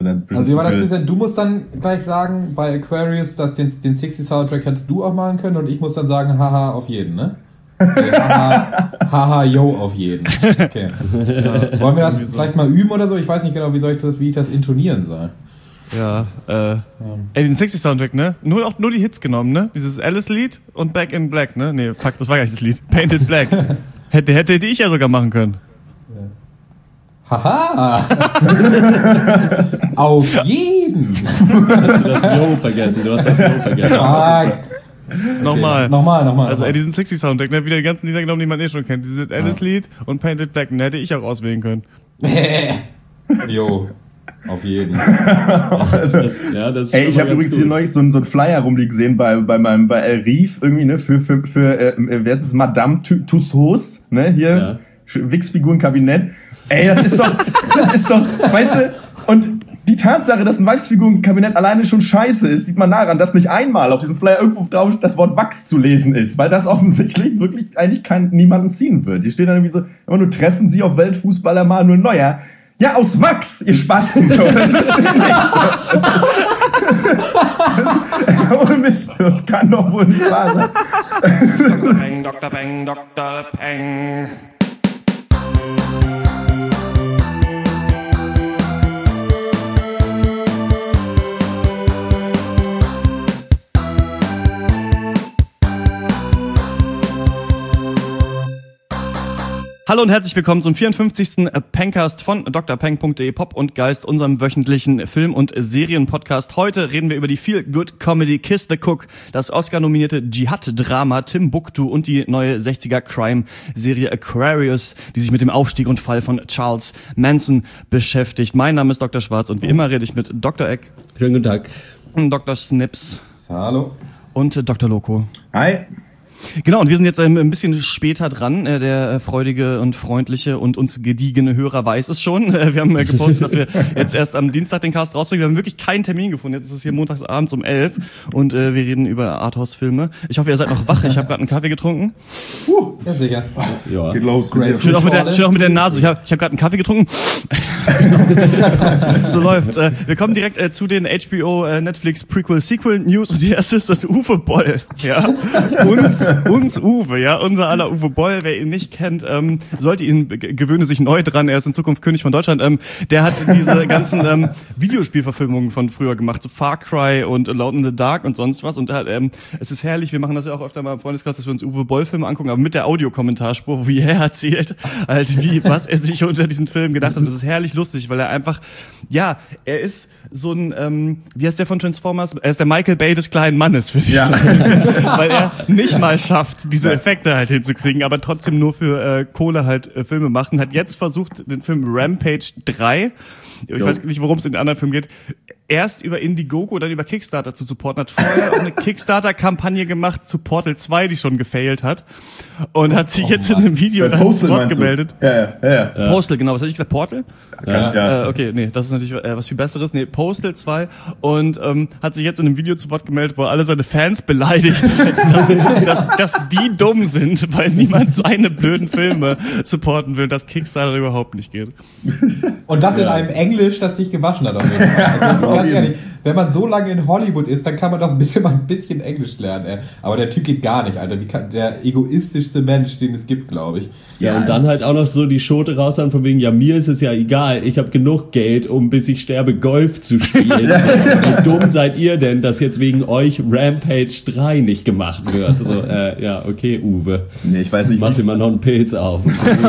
Also, Christian, du musst dann gleich sagen, bei Aquarius, dass den 60 Soundtrack hättest du auch malen können und ich muss dann sagen, haha, auf jeden, ne? Okay, haha, yo, auf jeden. Okay. Wollen wir das vielleicht mal üben oder so? Ich weiß nicht genau, wie ich das intonieren soll. Ja, den 60 Soundtrack, ne? Nur die Hits genommen, ne? Dieses Alice-Lied und Back in Black, ne? Nee, fuck, das war gar nicht das Lied. Painted Black. Hätte ich ja sogar machen können. Haha! Auf jeden! Du hast das Yo vergessen. Fuck! Okay. Nochmal. Also diesen 60 Soundtrack, ne? Wieder die ganzen Lieder genommen, die man schon kennt. Dieses Alice-Lied und Painted Black, ne? Hätte ich auch auswählen können. Jo. Auf jeden. Ich habe übrigens hier neulich so einen Flyer rumliegen gesehen bei El Rif irgendwie, ne, für wer ist es, Madame Tussauds, ne, hier, Wachsfigurenkabinett. Ey, das ist doch, weißt du, und die Tatsache, dass ein Wachsfigurenkabinett alleine schon scheiße ist, sieht man daran, dass nicht einmal auf diesem Flyer irgendwo drauf das Wort Wachs zu lesen ist, weil das offensichtlich wirklich eigentlich niemanden ziehen wird. Hier steht dann irgendwie so, immer nur treffen Sie auf Weltfußballer Manuel Neuer. Ja, aus Wachs, ihr Spasten. Das ist nicht. Ohne Mist, das kann doch wohl nicht wahr sein. Dr. Peng, Dr. Peng, Dr. Peng. Hallo und herzlich willkommen zum 54. Pencast von drpeng.de Pop und Geist, unserem wöchentlichen Film- und Serienpodcast. Heute reden wir über die Feel-Good-Comedy Kiss the Cook, das Oscar-nominierte Dschihad-Drama Timbuktu und die neue 60er-Crime-Serie Aquarius, die sich mit dem Aufstieg und Fall von Charles Manson beschäftigt. Mein Name ist Dr. Schwarz und wie immer rede ich mit Dr. Eck. Schönen guten Tag. Dr. Snips. Hallo. Und Dr. Loco. Hi. Genau, und wir sind jetzt ein bisschen später dran. Der freudige und freundliche und uns gediegene Hörer weiß es schon. Wir haben gepostet, dass wir jetzt erst am Dienstag den Cast rausbringen. Wir haben wirklich keinen Termin gefunden. Jetzt ist es hier montagsabends um 11 und wir reden über Arthouse-Filme. Ich hoffe, ihr seid noch wach. Ich habe gerade einen Kaffee getrunken. Ja, sicher. Ja. Geht los. Schön auch mit der Nase. Ich hab gerade einen Kaffee getrunken. So läuft's. Wir kommen direkt zu den HBO Netflix Prequel Sequel News und die erste ist das Uwe Boll. Ja, uns Uwe, ja, unser aller Uwe Boll. Wer ihn nicht kennt, sollte ihn gewöhne sich neu dran. Er ist in Zukunft König von Deutschland. Der hat diese ganzen Videospielverfilmungen von früher gemacht, so Far Cry und Alone in the Dark und sonst was. Und es ist herrlich. Wir machen das ja auch öfter mal im Freundeskreis, dass wir uns Uwe Boll Filme angucken, aber mit der Audiokommentarspur, wie er erzählt, halt was er sich unter diesen Film gedacht hat. Das ist herrlich lustig, weil er einfach, ja, er ist so ein, wie heißt der von Transformers? Er ist der Michael Bay des kleinen Mannes, würde ich sagen. Weil er nicht mal schafft, diese Effekte halt hinzukriegen, aber trotzdem nur für Kohle halt Filme macht. Und hat jetzt versucht, den Film Rampage 3, ich weiß nicht, worum es in den anderen Filmen geht, erst über Indiegogo, dann über Kickstarter zu supporten. Hat vorher auch eine Kickstarter-Kampagne gemacht zu Portal 2, die schon gefailt hat. Und hat sich jetzt in einem Video dann zu Wort gemeldet. Ja. Postal, genau. Was hatte ich gesagt? Portal? Ja. Okay, nee, das ist natürlich was viel Besseres. Nee, Postal 2. Und hat sich jetzt in einem Video zu Wort gemeldet, wo er alle seine Fans beleidigt hat, dass die dumm sind, weil niemand seine blöden Filme supporten will, dass Kickstarter überhaupt nicht geht. Und das in einem Englisch, das sich gewaschen hat. Also, ganz ehrlich, wenn man so lange in Hollywood ist, dann kann man doch bitte mal ein bisschen Englisch lernen. Ey. Aber der Typ geht gar nicht, Alter. Der egoistischste Mensch, den es gibt, glaube ich. Ja, und dann halt auch noch so die Schote raushauen von wegen, ja, mir ist es ja egal, ich habe genug Geld, um bis ich sterbe Golf zu spielen. Wie dumm seid ihr denn, dass jetzt wegen euch Rampage 3 nicht gemacht wird? So, ja, okay, Uwe. Nee, ich weiß nicht. Mach dir mal noch einen Pilz auf.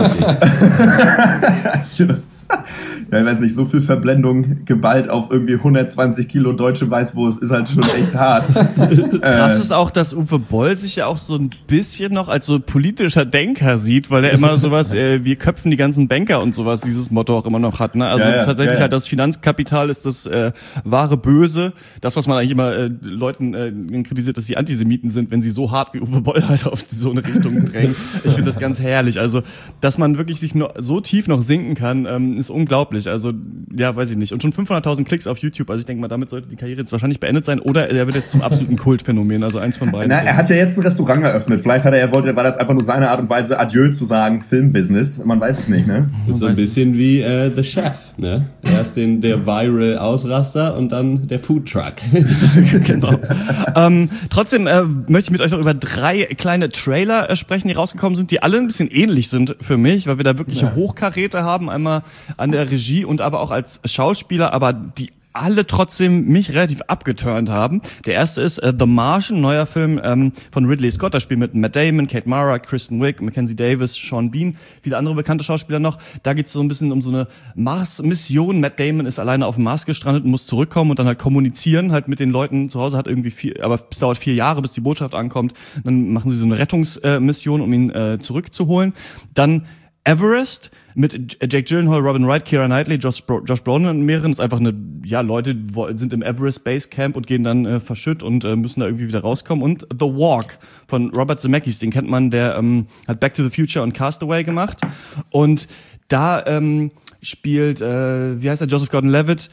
Ja, ich weiß nicht, so viel Verblendung geballt auf irgendwie 120 Kilo deutsche Weißwurst ist halt schon echt hart. Krass ist auch, dass Uwe Boll sich ja auch so ein bisschen noch als so politischer Denker sieht, weil er immer sowas, wir köpfen die ganzen Banker und sowas, dieses Motto auch immer noch hat. Ne? Also tatsächlich halt das Finanzkapital ist das wahre Böse. Das, was man eigentlich immer Leuten kritisiert, dass sie Antisemiten sind, wenn sie so hart wie Uwe Boll halt auf so eine Richtung drängen. Ich finde das ganz herrlich. Also, dass man wirklich sich noch so tief noch sinken kann, ist unglaublich. unglaublich. Also, ja, weiß ich nicht. Und schon 500.000 Klicks auf YouTube. Also ich denke mal, damit sollte die Karriere jetzt wahrscheinlich beendet sein. Oder er wird jetzt zum absoluten Kultphänomen. Also eins von beiden. Na, er hat ja jetzt ein Restaurant eröffnet. Vielleicht war das einfach nur seine Art und Weise, Adieu zu sagen, Filmbusiness. Man weiß es nicht, ne? Das ist so ein bisschen wie The Chef, ne? Erst der Viral-Ausraster und dann der Foodtruck. Genau. Trotzdem möchte ich mit euch noch über 3 kleine Trailer sprechen, die rausgekommen sind, die alle ein bisschen ähnlich sind für mich, weil wir da wirklich Hochkaräte haben, einmal an der Regie und aber auch als Schauspieler, aber die alle trotzdem mich relativ abgeturnt haben. Der erste ist The Martian, neuer Film von Ridley Scott. Da spielen mit Matt Damon, Kate Mara, Kristen Wiig, Mackenzie Davis, Sean Bean, viele andere bekannte Schauspieler noch. Da geht es so ein bisschen um so eine Mars-Mission. Matt Damon ist alleine auf dem Mars gestrandet und muss zurückkommen und dann halt kommunizieren halt mit den Leuten zu Hause. Hat irgendwie aber es dauert 4 Jahre, bis die Botschaft ankommt. Dann machen sie so eine Rettungsmission, um ihn zurückzuholen. Dann Everest mit Jake Gyllenhaal, Robin Wright, Keira Knightley, Josh Brolin und mehreren. Das ist einfach Leute sind im Everest Base Camp und gehen dann verschütt und müssen da irgendwie wieder rauskommen. Und The Walk von Robert Zemeckis, den kennt man, der hat Back to the Future und Castaway gemacht. Und da spielt, wie heißt er, Joseph Gordon-Levitt,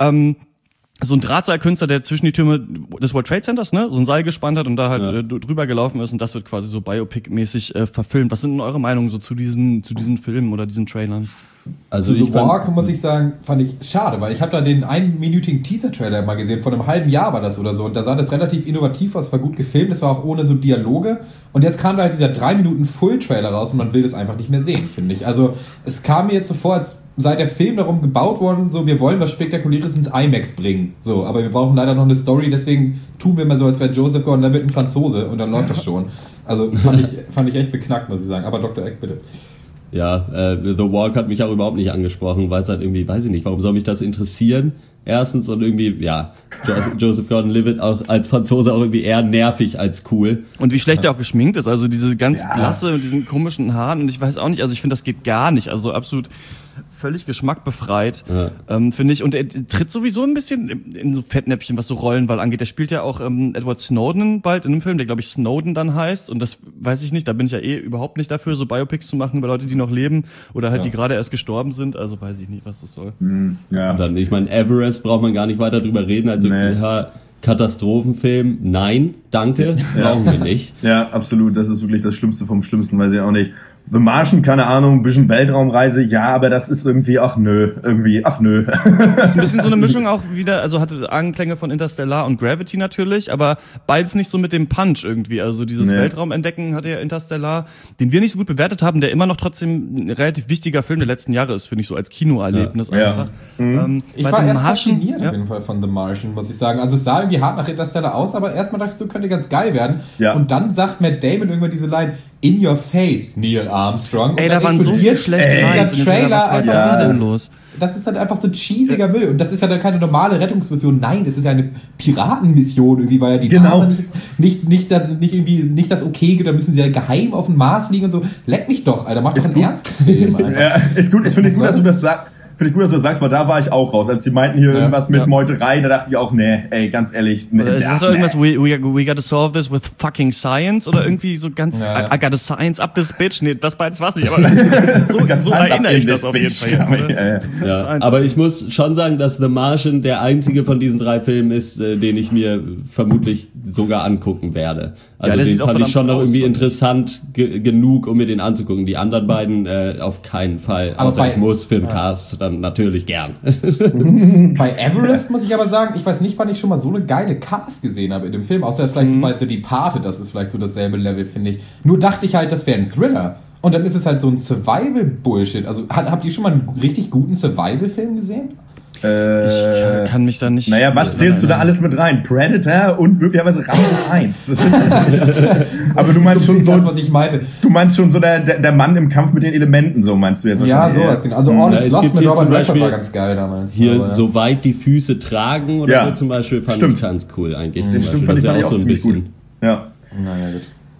so ein Drahtseilkünstler, der zwischen die Türme des World Trade Centers, ne, so ein Seil gespannt hat und da halt drüber gelaufen ist, und das wird quasi so Biopic-mäßig verfilmt. Was sind denn eure Meinungen so zu diesen Filmen oder diesen Trailern? Also The Walk, muss ich sagen, fand ich schade, weil ich habe da den 1-minütigen Teaser-Trailer mal gesehen, vor einem halben Jahr war das oder so, und da sah das relativ innovativ aus, war gut gefilmt, das war auch ohne so Dialoge, und jetzt kam da halt dieser 3 Minuten Full-Trailer raus und man will das einfach nicht mehr sehen, finde ich. Also es kam mir jetzt so vor, als sei der Film darum gebaut worden, so, wir wollen was Spektakuläres ins IMAX bringen, so, aber wir brauchen leider noch eine Story, deswegen tun wir mal so, als wäre Joseph Gordon-Levitt ein Franzose, und dann läuft das schon. Also fand ich echt beknackt, muss ich sagen. Aber Dr. Eck, bitte. Ja, The Walk hat mich auch überhaupt nicht angesprochen, weil es halt irgendwie, weiß ich nicht, warum soll mich das interessieren? Erstens, und irgendwie, ja, Joseph Gordon-Levitt auch als Franzose auch irgendwie eher nervig als cool. Und wie schlecht er auch geschminkt ist, also diese ganz blasse und diesen komischen Haaren, und ich weiß auch nicht, also ich finde, das geht gar nicht, also absolut völlig geschmackbefreit, finde ich. Und er tritt sowieso ein bisschen in so Fettnäpfchen, was so Rollenwahl angeht. Er spielt ja auch Edward Snowden bald in einem Film, der, glaube ich, Snowden dann heißt. Und das weiß ich nicht, da bin ich ja überhaupt nicht dafür, so Biopics zu machen über Leute, die noch leben oder halt die gerade erst gestorben sind. Also weiß ich nicht, was das soll. Ja. Und dann, ich meine, Everest braucht man gar nicht weiter drüber reden. Also Katastrophenfilm, nein, danke, brauchen wir nicht. Ja, absolut, das ist wirklich das Schlimmste vom Schlimmsten, weiß ich auch nicht. The Martian, keine Ahnung, ein bisschen Weltraumreise, ja, aber das ist irgendwie, ach nö. Das ist ein bisschen so eine Mischung auch wieder, also hatte Anklänge von Interstellar und Gravity natürlich, aber beides nicht so mit dem Punch irgendwie. Also dieses Weltraumentdecken hatte ja Interstellar, den wir nicht so gut bewertet haben, der immer noch trotzdem ein relativ wichtiger Film der letzten Jahre ist, finde ich, so als Kinoerlebnis einfach. Ich war erst fasziniert auf jeden Fall von The Martian, muss ich sagen. Also es sah irgendwie hart nach Interstellar aus, aber erstmal dachte ich, so könnte ganz geil werden. Ja. Und dann sagt Matt Damon irgendwann diese Line, in your face, Neil Armstrong. Ey, da waren so viele schlechte Lines in dem Trailer. Was war da denn los? Das ist halt einfach so cheesiger Müll. Und das ist ja dann keine normale Rettungsmission. Nein, das ist ja eine Piratenmission irgendwie, weil ja die NASA nicht das okay gibt. Da müssen sie ja geheim auf den Mars fliegen und so. Leck mich doch, Alter. Mach doch einen ernsten Film einfach. Ja, ist gut. Ich finde gut, dass du das sagst. Finde ich gut, dass du das sagst, weil da war ich auch raus. Als die meinten hier irgendwas mit Meuterei, da dachte ich auch, nee, ey, ganz ehrlich. Nee, sagt doch irgendwas, we gotta solve this with fucking science oder irgendwie so ganz, I gotta science up this bitch. Nee, das beides war's nicht, aber so erinnere ich das auf jeden Fall jetzt. Ne? Ja, aber ich muss schon sagen, dass The Martian der einzige von diesen 3 Filmen ist, den ich mir vermutlich sogar angucken werde. Also den fand ich schon noch irgendwie interessant genug, um mir den anzugucken. Die anderen beiden auf keinen Fall. Also ich muss für den Cast dann natürlich gern. Bei Everest muss ich aber sagen, ich weiß nicht, wann ich schon mal so eine geile Cast gesehen habe in dem Film, außer vielleicht so bei The Departed, das ist vielleicht so dasselbe Level, finde ich. Nur dachte ich halt, das wäre ein Thriller. Und dann ist es halt so ein Survival-Bullshit. Also habt ihr schon mal einen richtig guten Survival-Film gesehen? Ich kann mich da nicht... Naja, was zählst du da alles mit rein? Predator und möglicherweise Rambo 1. Aber du meinst schon so... Das, was ich meinte. Du meinst schon so der Mann im Kampf mit den Elementen, so meinst du jetzt wahrscheinlich. Ja, sowas, genau. Also All is Lost mit Robert Redford war ganz geil damals. Hier, soweit die Füße tragen oder so zum Beispiel, fand ich ganz cool eigentlich. Den stimmt, fand ich auch so ziemlich gut. Ja. Naja, gut.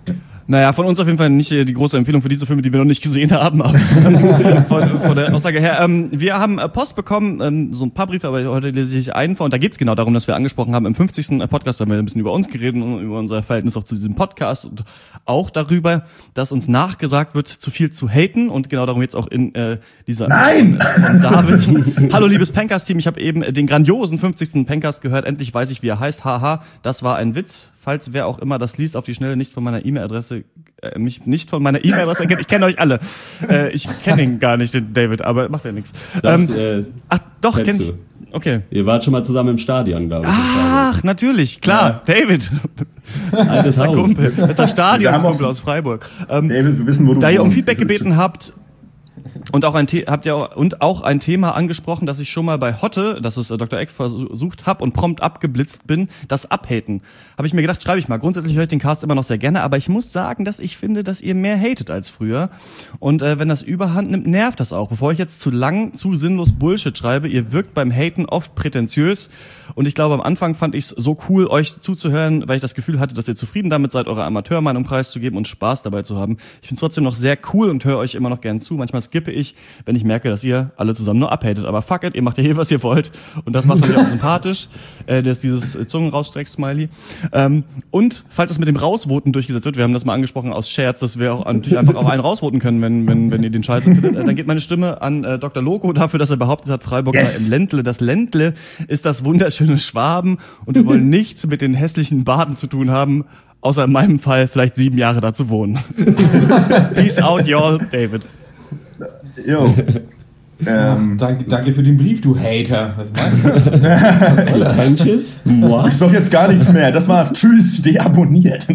Naja, von uns auf jeden Fall nicht die große Empfehlung für diese Filme, die wir noch nicht gesehen haben, aber von der Aussage her. Wir haben Post bekommen, so ein paar Briefe, aber heute lese ich einen vor. Und da geht's genau darum, dass wir angesprochen haben, im 50. Podcast haben wir ein bisschen über uns geredet und über unser Verhältnis auch zu diesem Podcast und auch darüber, dass uns nachgesagt wird, zu viel zu haten. Und genau darum jetzt auch in dieser Nein! Von David. Hallo liebes Pencast-Team, ich habe eben den grandiosen 50. Pencast gehört. Endlich weiß ich, wie er heißt. Haha, das war ein Witz. Falls wer auch immer das liest, auf die Schnelle nicht von meiner E-Mail-Adresse, mich nicht von meiner E-Mail-Adresse erkennt. Ich kenne euch alle. Ich kenne ihn gar nicht, den David, aber macht ja nichts. Ach, doch, kenn ich. Okay. Ihr wart schon mal zusammen im Stadion, glaube ich. Ach, natürlich, klar. Ja. David. Altes Haus. Kumpel. Das ist der Stadionskumpel aus Freiburg. David, wir wissen, wo du da ihr um wohnst. Feedback gebeten habt, und auch ein Thema angesprochen, das ich schon mal bei Hotte, das ist Dr. Eck, versucht habe und prompt abgeblitzt bin, das Abhaten. Habe ich mir gedacht, schreibe ich mal. Grundsätzlich höre ich den Cast immer noch sehr gerne, aber ich muss sagen, dass ich finde, dass ihr mehr hatet als früher. Und wenn das Überhand nimmt, nervt das auch. Bevor ich jetzt zu lang, zu sinnlos Bullshit schreibe, ihr wirkt beim Haten oft prätentiös. Und ich glaube, am Anfang fand ich es so cool, euch zuzuhören, weil ich das Gefühl hatte, dass ihr zufrieden damit seid, eure Amateurmeinung preiszugeben und Spaß dabei zu haben. Ich finde es trotzdem noch sehr cool und höre euch immer noch gern zu. Manchmal skippe ich, wenn ich merke, dass ihr alle zusammen nur abhatet. Aber fuck it, ihr macht ja hier, was ihr wollt. Und das macht mich auch sympathisch. Das ist dieses Zungen-Rausstreck-Smiley. Und falls es mit dem Rausvoten durchgesetzt wird, wir haben das mal angesprochen aus Scherz, dass wir auch natürlich einfach auch einen rausvoten können, wenn ihr den Scheiße findet. Dann geht meine Stimme an Dr. Loco dafür, dass er behauptet hat, Freiburg sei im Ländle. Das Ländle ist das wunderschöne Schwaben und wir wollen nichts mit den hässlichen Baden zu tun haben, außer in meinem Fall vielleicht 7 Jahre da zu wohnen. Peace out, y'all, David. Jo. Danke für den Brief, du Hater. Was meinst du? Ist doch jetzt gar nichts mehr. Das war's. Tschüss, deabonniert.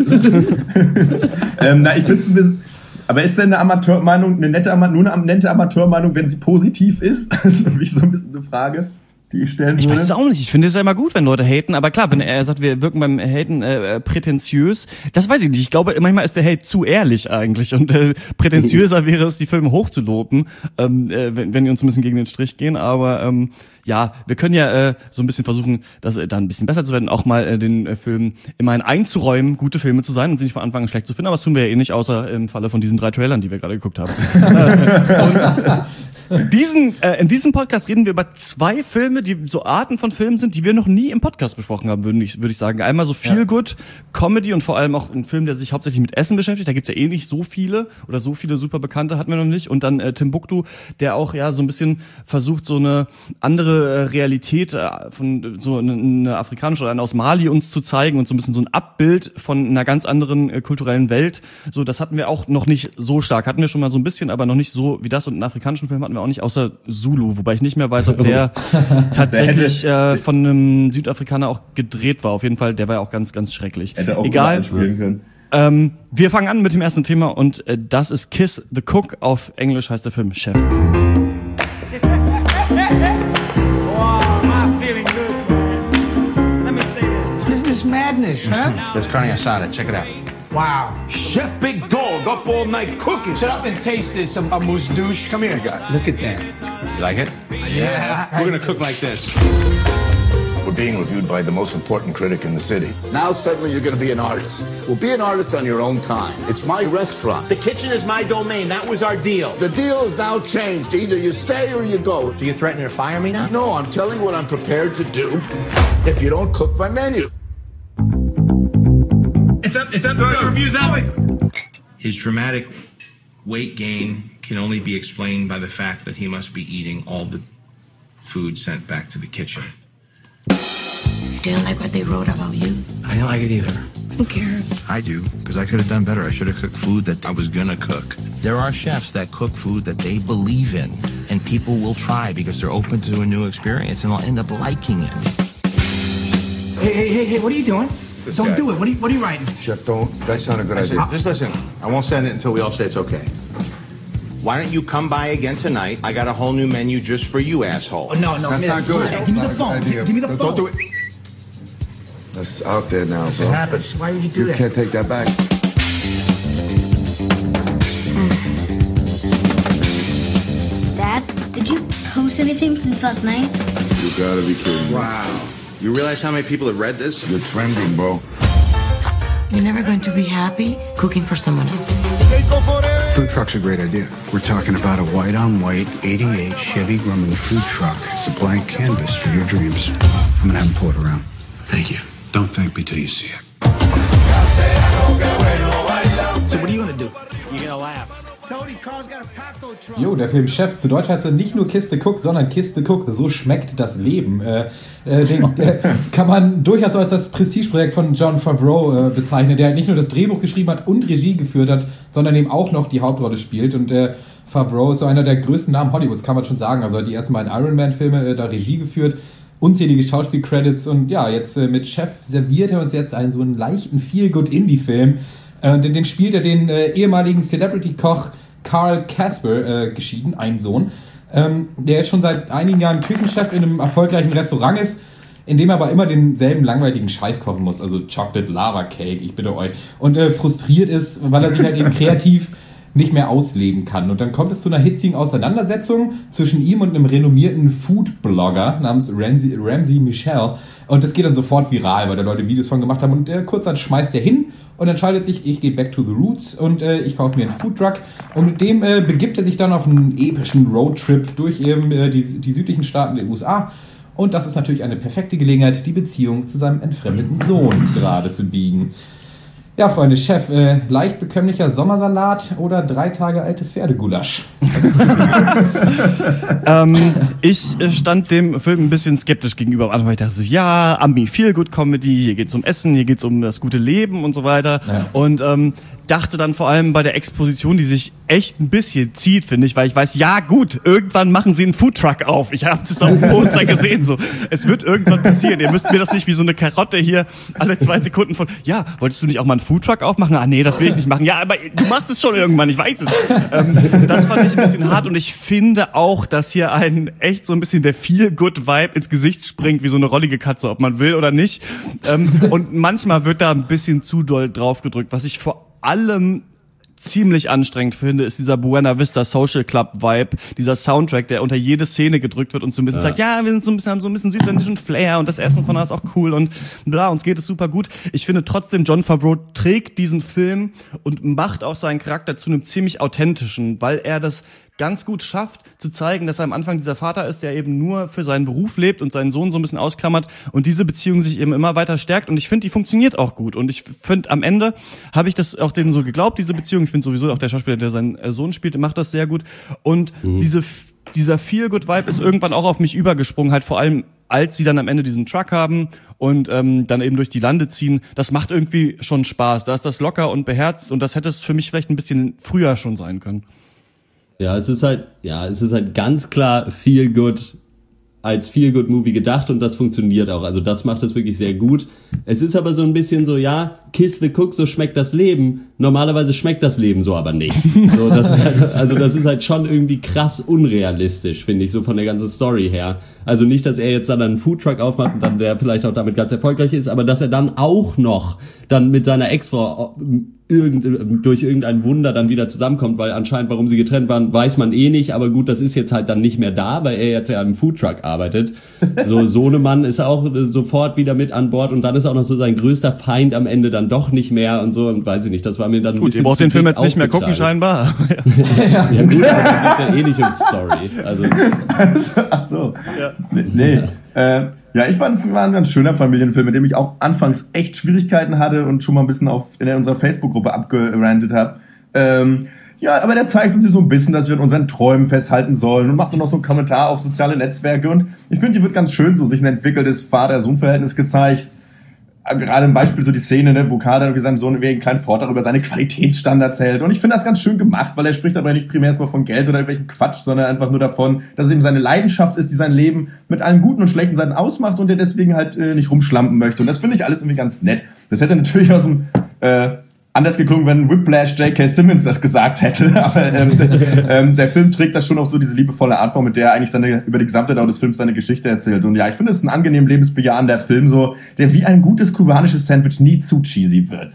Ich bin's ein bisschen. Aber ist denn eine Amateurmeinung nur eine nette Amateurmeinung, wenn sie positiv ist? Das ist für mich so ein bisschen eine Frage, die ich stellen würde. Ich weiß es auch nicht. Ich finde es ja immer gut, wenn Leute haten. Aber klar, wenn er sagt, wir wirken beim Haten prätentiös, das weiß ich nicht. Ich glaube, manchmal ist der Hate zu ehrlich eigentlich. Und prätentiöser wäre es, die Filme hochzuloben, wenn die uns ein bisschen gegen den Strich gehen. Aber ja, wir können ja so ein bisschen versuchen, das da ein bisschen besser zu werden, auch mal den Film immerhin einzuräumen, gute Filme zu sein und sie nicht von Anfang an schlecht zu finden. Aber das tun wir ja eh nicht, außer im Falle von diesen 3 Trailern, die wir gerade geguckt haben. In diesem Podcast reden wir über 2 Filme, die so Arten von Filmen sind, die wir noch nie im Podcast besprochen haben, würde ich sagen. Einmal so Feel-Good, Comedy und vor allem auch ein Film, der sich hauptsächlich mit Essen beschäftigt. Da gibt's ja eh nicht so viele oder so viele super Bekannte hatten wir noch nicht. Und dann Timbuktu, der auch ja so ein bisschen versucht, so eine andere Realität von so eine afrikanische oder eine aus Mali uns zu zeigen und so ein bisschen so ein Abbild von einer ganz anderen kulturellen Welt. So, das hatten wir auch noch nicht so stark. Hatten wir schon mal so ein bisschen, aber noch nicht so wie das. Und einen afrikanischen Film hatten wir auch nicht, außer Zulu, wobei ich nicht mehr weiß, ob der tatsächlich von einem Südafrikaner auch gedreht war. Auf jeden Fall, der war ja auch ganz, ganz schrecklich. Hätte auch egal. Können. Wir fangen an mit dem ersten Thema und das ist Kiss the Cook. Auf Englisch heißt der Film Chef. Madness, huh? There's carne asada. Check it out. Wow. Chef Big Dog up all night cooking. Shut up and taste this, a mousse douche. Come here, guy. Look at that. You like it? Yeah. We're gonna cook like this. We're being reviewed by the most important critic in the city. Now suddenly you're going to be an artist. Well, be an artist on your own time. It's my restaurant. The kitchen is my domain. That was our deal. The deal is now changed. Either you stay or you go. So you're threatening to fire me now? No, I'm telling you what I'm prepared to do if you don't cook my menu. It's up. The review's out. His dramatic weight gain can only be explained by the fact that he must be eating all the food sent back to the kitchen. You didn't like what they wrote about you? I didn't like it either. Who cares? I do, because I could have done better. I should have cooked food that I was gonna cook. There are chefs that cook food that they believe in, and people will try because they're open to a new experience, and they'll end up liking it. Hey, what are you doing? Don't do it. What are you writing? Chef, that's not a good idea. Just listen. I won't send it until we all say it's okay. Why don't you come by again tonight? I got a whole new menu just for you, asshole. Oh, no. That's not good. Give me the phone. Give me the phone. Don't do it. That's out there now, bro. It happens. Why would you do that? You can't take that back. Dad, did you post anything since last night? You gotta be kidding me. Wow. You realize how many people have read this? You're trending, bro. You're never going to be happy cooking for someone else. Food truck's a great idea. We're talking about a white-on-white 88 Chevy Grumman food truck. It's a blank canvas for your dreams. I'm gonna have them pull it around. Thank you. Don't thank me till you see it. So what are you gonna do? You're gonna laugh. Jo, der Film Chef, zu Deutsch heißt er nicht nur Kiss the Cook, sondern Kiss the Cook, so schmeckt das Leben. Den kann man durchaus als das Prestigeprojekt von Jon Favreau bezeichnen, der nicht nur das Drehbuch geschrieben hat und Regie geführt hat, sondern eben auch noch die Hauptrolle spielt. Und Favreau ist so einer der größten Namen Hollywoods, kann man schon sagen. Also hat die ersten beiden Iron Man-Filme da Regie geführt, unzählige Schauspiel-Credits und ja, jetzt mit Chef serviert er uns jetzt einen so einen leichten Feel-Good-Indie-Film. Den spielt er den ehemaligen Celebrity-Koch Carl Casper, geschieden, ein Sohn, der schon seit einigen Jahren Küchenchef in einem erfolgreichen Restaurant ist, in dem er aber immer denselben langweiligen Scheiß kochen muss, also Chocolate Lava Cake, ich bitte euch, und frustriert ist, weil er sich halt eben kreativ nicht mehr ausleben kann. Und dann kommt es zu einer hitzigen Auseinandersetzung zwischen ihm und einem renommierten Food-Blogger namens Ramsey Michel. Und das geht dann sofort viral, weil da Leute Videos von gemacht haben. Und kurzerhand schmeißt er hin und entscheidet sich, ich gehe back to the roots und ich kaufe mir einen Foodtruck. Und mit dem begibt er sich dann auf einen epischen Roadtrip durch eben die südlichen Staaten der USA. Und das ist natürlich eine perfekte Gelegenheit, die Beziehung zu seinem entfremdeten Sohn gerade zu biegen. Ja, Freunde, Chef, leicht bekömmlicher Sommersalat oder 3 Tage altes Pferdegulasch? Ich stand dem Film ein bisschen skeptisch gegenüber. Weil ich dachte so, ja, Ami-Feel-Good-Comedy, hier geht's um Essen, hier geht's um das gute Leben und so weiter. Ja. Und dachte dann vor allem bei der Exposition, die sich echt ein bisschen zieht, finde ich, weil ich weiß, ja gut, irgendwann machen sie einen Foodtruck auf. Ich habe das auf dem Poster gesehen, so. Es wird irgendwann passieren. Ihr müsst mir das nicht wie so eine Karotte hier alle 2 Sekunden von, ja, wolltest du nicht auch mal einen Foodtruck aufmachen? Ah nee, das will ich nicht machen. Ja, aber du machst es schon irgendwann, ich weiß es. Das fand ich ein bisschen hart und ich finde auch, dass hier echt so ein bisschen der Feel-Good-Vibe ins Gesicht springt, wie so eine rollige Katze, ob man will oder nicht. Und manchmal wird da ein bisschen zu doll drauf gedrückt, was ich vor allem ziemlich anstrengend finde, ist dieser Buena Vista Social Club Vibe, dieser Soundtrack, der unter jede Szene gedrückt wird und so ein bisschen sagt, ja, wir sind haben so ein bisschen südländischen Flair und das Essen von da ist auch cool und bla, uns geht es super gut. Ich finde trotzdem, Jon Favreau trägt diesen Film und macht auch seinen Charakter zu einem ziemlich authentischen, weil er das ganz gut schafft, zu zeigen, dass er am Anfang dieser Vater ist, der eben nur für seinen Beruf lebt und seinen Sohn so ein bisschen ausklammert und diese Beziehung sich eben immer weiter stärkt und ich finde, die funktioniert auch gut und ich finde, am Ende habe ich das auch denen so geglaubt, diese Beziehung. Ich finde sowieso auch der Schauspieler, der seinen Sohn spielt, macht das sehr gut und dieser Feel-Good-Vibe ist irgendwann auch auf mich übergesprungen, halt vor allem als sie dann am Ende diesen Truck haben und dann eben durch die Lande ziehen, das macht irgendwie schon Spaß. Da ist das locker und beherzt und das hätte es für mich vielleicht ein bisschen früher schon sein können. Ja, es ist halt ganz klar als Feel-Good-Movie gedacht und das funktioniert auch. Also das macht es wirklich sehr gut. Es ist aber so ein bisschen so, ja, Kiss the Cook, so schmeckt das Leben. Normalerweise schmeckt das Leben so aber nicht. So, das ist halt schon irgendwie krass unrealistisch, finde ich, so von der ganzen Story her. Also nicht, dass er jetzt dann einen Foodtruck aufmacht und dann der vielleicht auch damit ganz erfolgreich ist, aber dass er dann auch noch dann mit seiner Ex-Frau durch irgendein Wunder dann wieder zusammenkommt, weil anscheinend, warum sie getrennt waren, weiß man eh nicht, aber gut, das ist jetzt halt dann nicht mehr da, weil er jetzt ja im Foodtruck arbeitet. So, Sohnemann ist auch sofort wieder mit an Bord und dann ist auch noch so sein größter Feind am Ende dann doch nicht mehr und so und weiß ich nicht, das war mir dann ein bisschen. Gut, ihr braucht den Film jetzt nicht mehr gucken, scheinbar. Ja gut, aber das geht ja eh nicht um Story. Also. Ach so. Ja. Nee. Ja, ich fand, es war ein ganz schöner Familienfilm, mit dem ich auch anfangs echt Schwierigkeiten hatte und schon mal ein bisschen in unserer Facebook-Gruppe abgerantet habe. Ja, aber der zeigt uns hier so ein bisschen, dass wir an unseren Träumen festhalten sollen und macht nur noch so einen Kommentar auf soziale Netzwerke und ich finde, hier wird ganz schön so sich ein entwickeltes Vater-Sohn-Verhältnis gezeigt. Gerade ein Beispiel so die Szene, ne, wo Kader irgendwie seinem Sohn wegen kleinen Vortrag über seine Qualitätsstandards hält. Und ich finde das ganz schön gemacht, weil er spricht aber nicht primär erstmal von Geld oder irgendwelchen Quatsch, sondern einfach nur davon, dass es eben seine Leidenschaft ist, die sein Leben mit allen guten und schlechten Seiten ausmacht und er deswegen halt nicht rumschlampen möchte. Und das finde ich alles irgendwie ganz nett. Das hätte natürlich aus dem anders geklungen, wenn Whiplash J.K. Simmons das gesagt hätte. Aber der Film trägt das schon auch so diese liebevolle Art vor, mit der er eigentlich über die gesamte Dauer des Films seine Geschichte erzählt. Und ja, ich finde, es ist ein angenehm lebensbejahender Film, so, der wie ein gutes kubanisches Sandwich nie zu cheesy wird.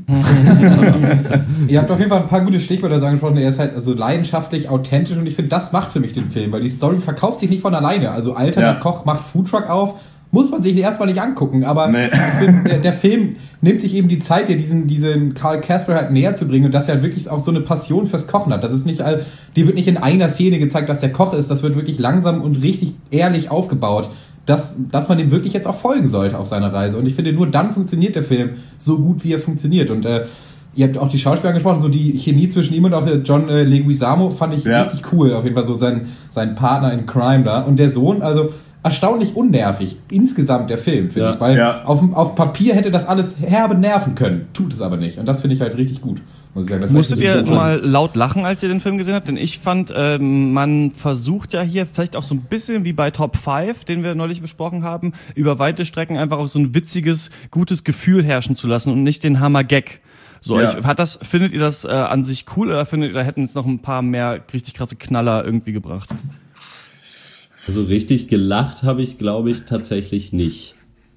Ihr habt auf jeden Fall ein paar gute Stichwörter angesprochen. Er ist halt also leidenschaftlich, authentisch und ich finde, das macht für mich den Film, weil die Story verkauft sich nicht von alleine. Also alternder Koch macht Foodtruck auf muss man sich erstmal nicht angucken, aber der Film nimmt sich eben die Zeit, dir diesen Carl Casper halt näher zu bringen und dass er halt wirklich auch so eine Passion fürs Kochen hat. Das ist nicht, die wird nicht in einer Szene gezeigt, dass der Koch ist, das wird wirklich langsam und richtig ehrlich aufgebaut, dass man dem wirklich jetzt auch folgen sollte auf seiner Reise. Und ich finde, nur dann funktioniert der Film so gut, wie er funktioniert. Und ihr habt auch die Schauspieler angesprochen, so die Chemie zwischen ihm und auch John Leguizamo fand ich richtig cool. Auf jeden Fall so sein Partner in Crime da. Und der Sohn, also erstaunlich unnervig. Insgesamt der Film, finde ich. Weil auf Papier hätte das alles herbe nerven können. Tut es aber nicht. Und das finde ich halt richtig gut. Muss ich sagen. Das musstet ihr mal laut lachen, als ihr den Film gesehen habt? Denn ich fand, man versucht ja hier vielleicht auch so ein bisschen wie bei Top 5, den wir neulich besprochen haben, über weite Strecken einfach auch so ein witziges, gutes Gefühl herrschen zu lassen und nicht den Hammer-Gag. So, findet ihr das an sich cool oder findet ihr, da hätten es noch ein paar mehr richtig krasse Knaller irgendwie gebracht? Also richtig gelacht habe ich, glaube ich, tatsächlich nicht.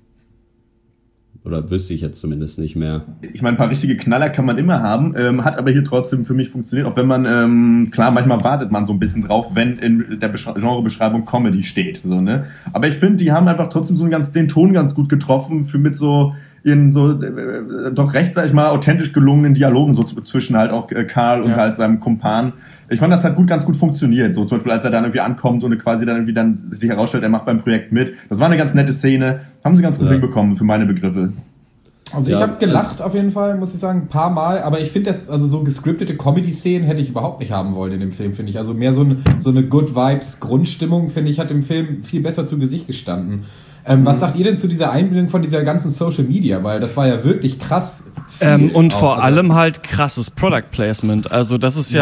Oder wüsste ich jetzt zumindest nicht mehr. Ich meine, ein paar richtige Knaller kann man immer haben, hat aber hier trotzdem für mich funktioniert, auch wenn man, klar, manchmal wartet man so ein bisschen drauf, wenn in der Genrebeschreibung Comedy steht, so, ne? Aber ich finde, die haben einfach trotzdem so den Ton ganz gut getroffen, für mit so in so doch recht, sag ich mal, authentisch gelungenen Dialogen so zwischen halt auch Karl und halt seinem Kumpan. Ich fand, das hat ganz gut funktioniert. So zum Beispiel, als er dann irgendwie ankommt und quasi dann irgendwie sich herausstellt, er macht beim Projekt mit. Das war eine ganz nette Szene. Haben sie ganz gut hinbekommen für meine Begriffe. Also ich habe gelacht auf jeden Fall, muss ich sagen, ein paar Mal, aber ich finde das, also so gescriptete Comedy-Szenen hätte ich überhaupt nicht haben wollen in dem Film, finde ich. Also mehr so eine Good Vibes Grundstimmung, finde ich, hat dem Film viel besser zu Gesicht gestanden. Was sagt ihr denn zu dieser Einbindung von dieser ganzen Social Media? Weil das war ja wirklich krass. Und vor allem halt krasses Product Placement. Also das ist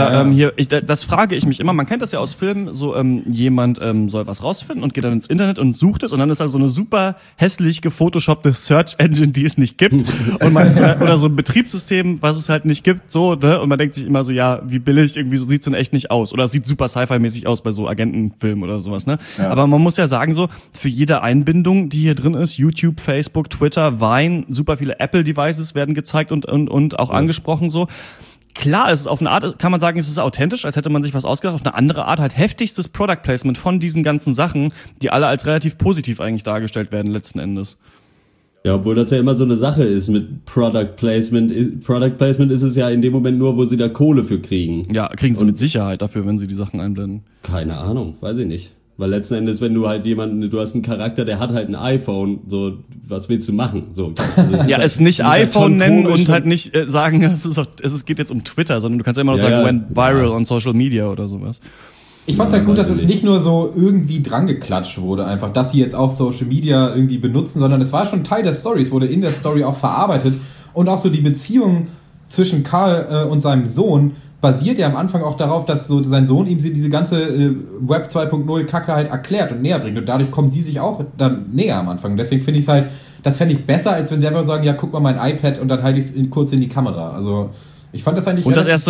das frage ich mich immer. Man kennt das ja aus Filmen, so jemand soll was rausfinden und geht dann ins Internet und sucht es und dann ist da so eine super hässlich gefotoshoppte Search Engine, die es nicht gibt und oder so ein Betriebssystem, was es halt nicht gibt, so, ne? Und man denkt sich immer so, ja, wie billig, irgendwie so sieht's denn echt nicht aus. Oder es sieht super Sci-Fi-mäßig aus bei so Agentenfilmen oder sowas, ne? Ja. Aber man muss ja sagen, so, für jede Einbindung, die hier drin ist, YouTube, Facebook, Twitter, Vine, super viele Apple-Devices werden gezeigt und auch angesprochen so. Klar, es ist auf eine Art, kann man sagen, es ist authentisch, als hätte man sich was ausgedacht, auf eine andere Art halt heftigstes Product Placement von diesen ganzen Sachen, die alle als relativ positiv eigentlich dargestellt werden letzten Endes. Ja, obwohl das ja immer so eine Sache ist mit Product Placement. Product Placement ist es ja in dem Moment nur, wo sie da Kohle für kriegen. Ja, kriegen sie mit Sicherheit dafür, wenn sie die Sachen einblenden. Keine Ahnung, weiß ich nicht. Weil letzten Endes, wenn du halt du hast einen Charakter, der hat halt ein iPhone, so, was willst du machen? So, also ja, es nicht iPhone halt nennen und halt nicht sagen, es geht jetzt um Twitter, sondern du kannst ja immer noch sagen, went viral on Social Media oder sowas. Ich fand's halt gut, dass es nicht nur so irgendwie drangeklatscht wurde, einfach, dass sie jetzt auch Social Media irgendwie benutzen, sondern es war schon Teil der Story, es wurde in der Story auch verarbeitet und auch so die Beziehung zwischen Karl und seinem Sohn basiert ja am Anfang auch darauf, dass so sein Sohn ihm diese ganze Web 2.0 Kacke halt erklärt und näher bringt. Und dadurch kommen sie sich auch dann näher am Anfang. Deswegen finde ich es halt, das fände ich besser, als wenn sie einfach sagen, ja, guck mal mein iPad und dann halte ich es kurz in die Kamera. Also ich fand das eigentlich. Und das erste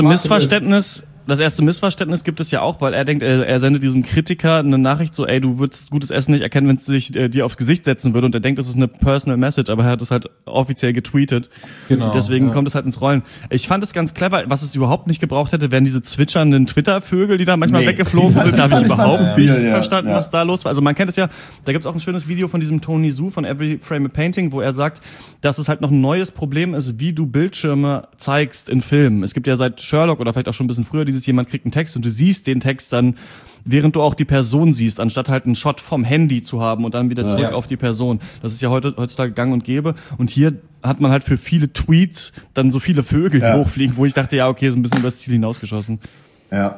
Missverständnis gibt es ja auch, weil er denkt, er sendet diesem Kritiker eine Nachricht so, ey, du würdest gutes Essen nicht erkennen, wenn es sich dir aufs Gesicht setzen würde, und er denkt, das ist eine Personal Message, aber er hat es halt offiziell getweetet. Genau. Deswegen kommt es halt ins Rollen. Ich fand es ganz clever, was es überhaupt nicht gebraucht hätte, wären diese zwitschernden Twitter-Vögel, die da manchmal weggeflogen sind. Da habe ich überhaupt nicht verstanden, was da los war. Also man kennt es ja, da gibt's auch ein schönes Video von diesem Tony Zhu von Every Frame a Painting, wo er sagt, dass es halt noch ein neues Problem ist, wie du Bildschirme zeigst in Filmen. Es gibt ja seit Sherlock oder vielleicht auch schon ein bisschen früher jemand kriegt einen Text und du siehst den Text dann, während du auch die Person siehst, anstatt halt einen Shot vom Handy zu haben und dann wieder zurück auf die Person. Das ist ja heutzutage gang und gäbe. Und hier hat man halt für viele Tweets dann so viele Vögel, die hochfliegen, wo ich dachte, ja, okay, ist ein bisschen über das Ziel hinausgeschossen. Ja.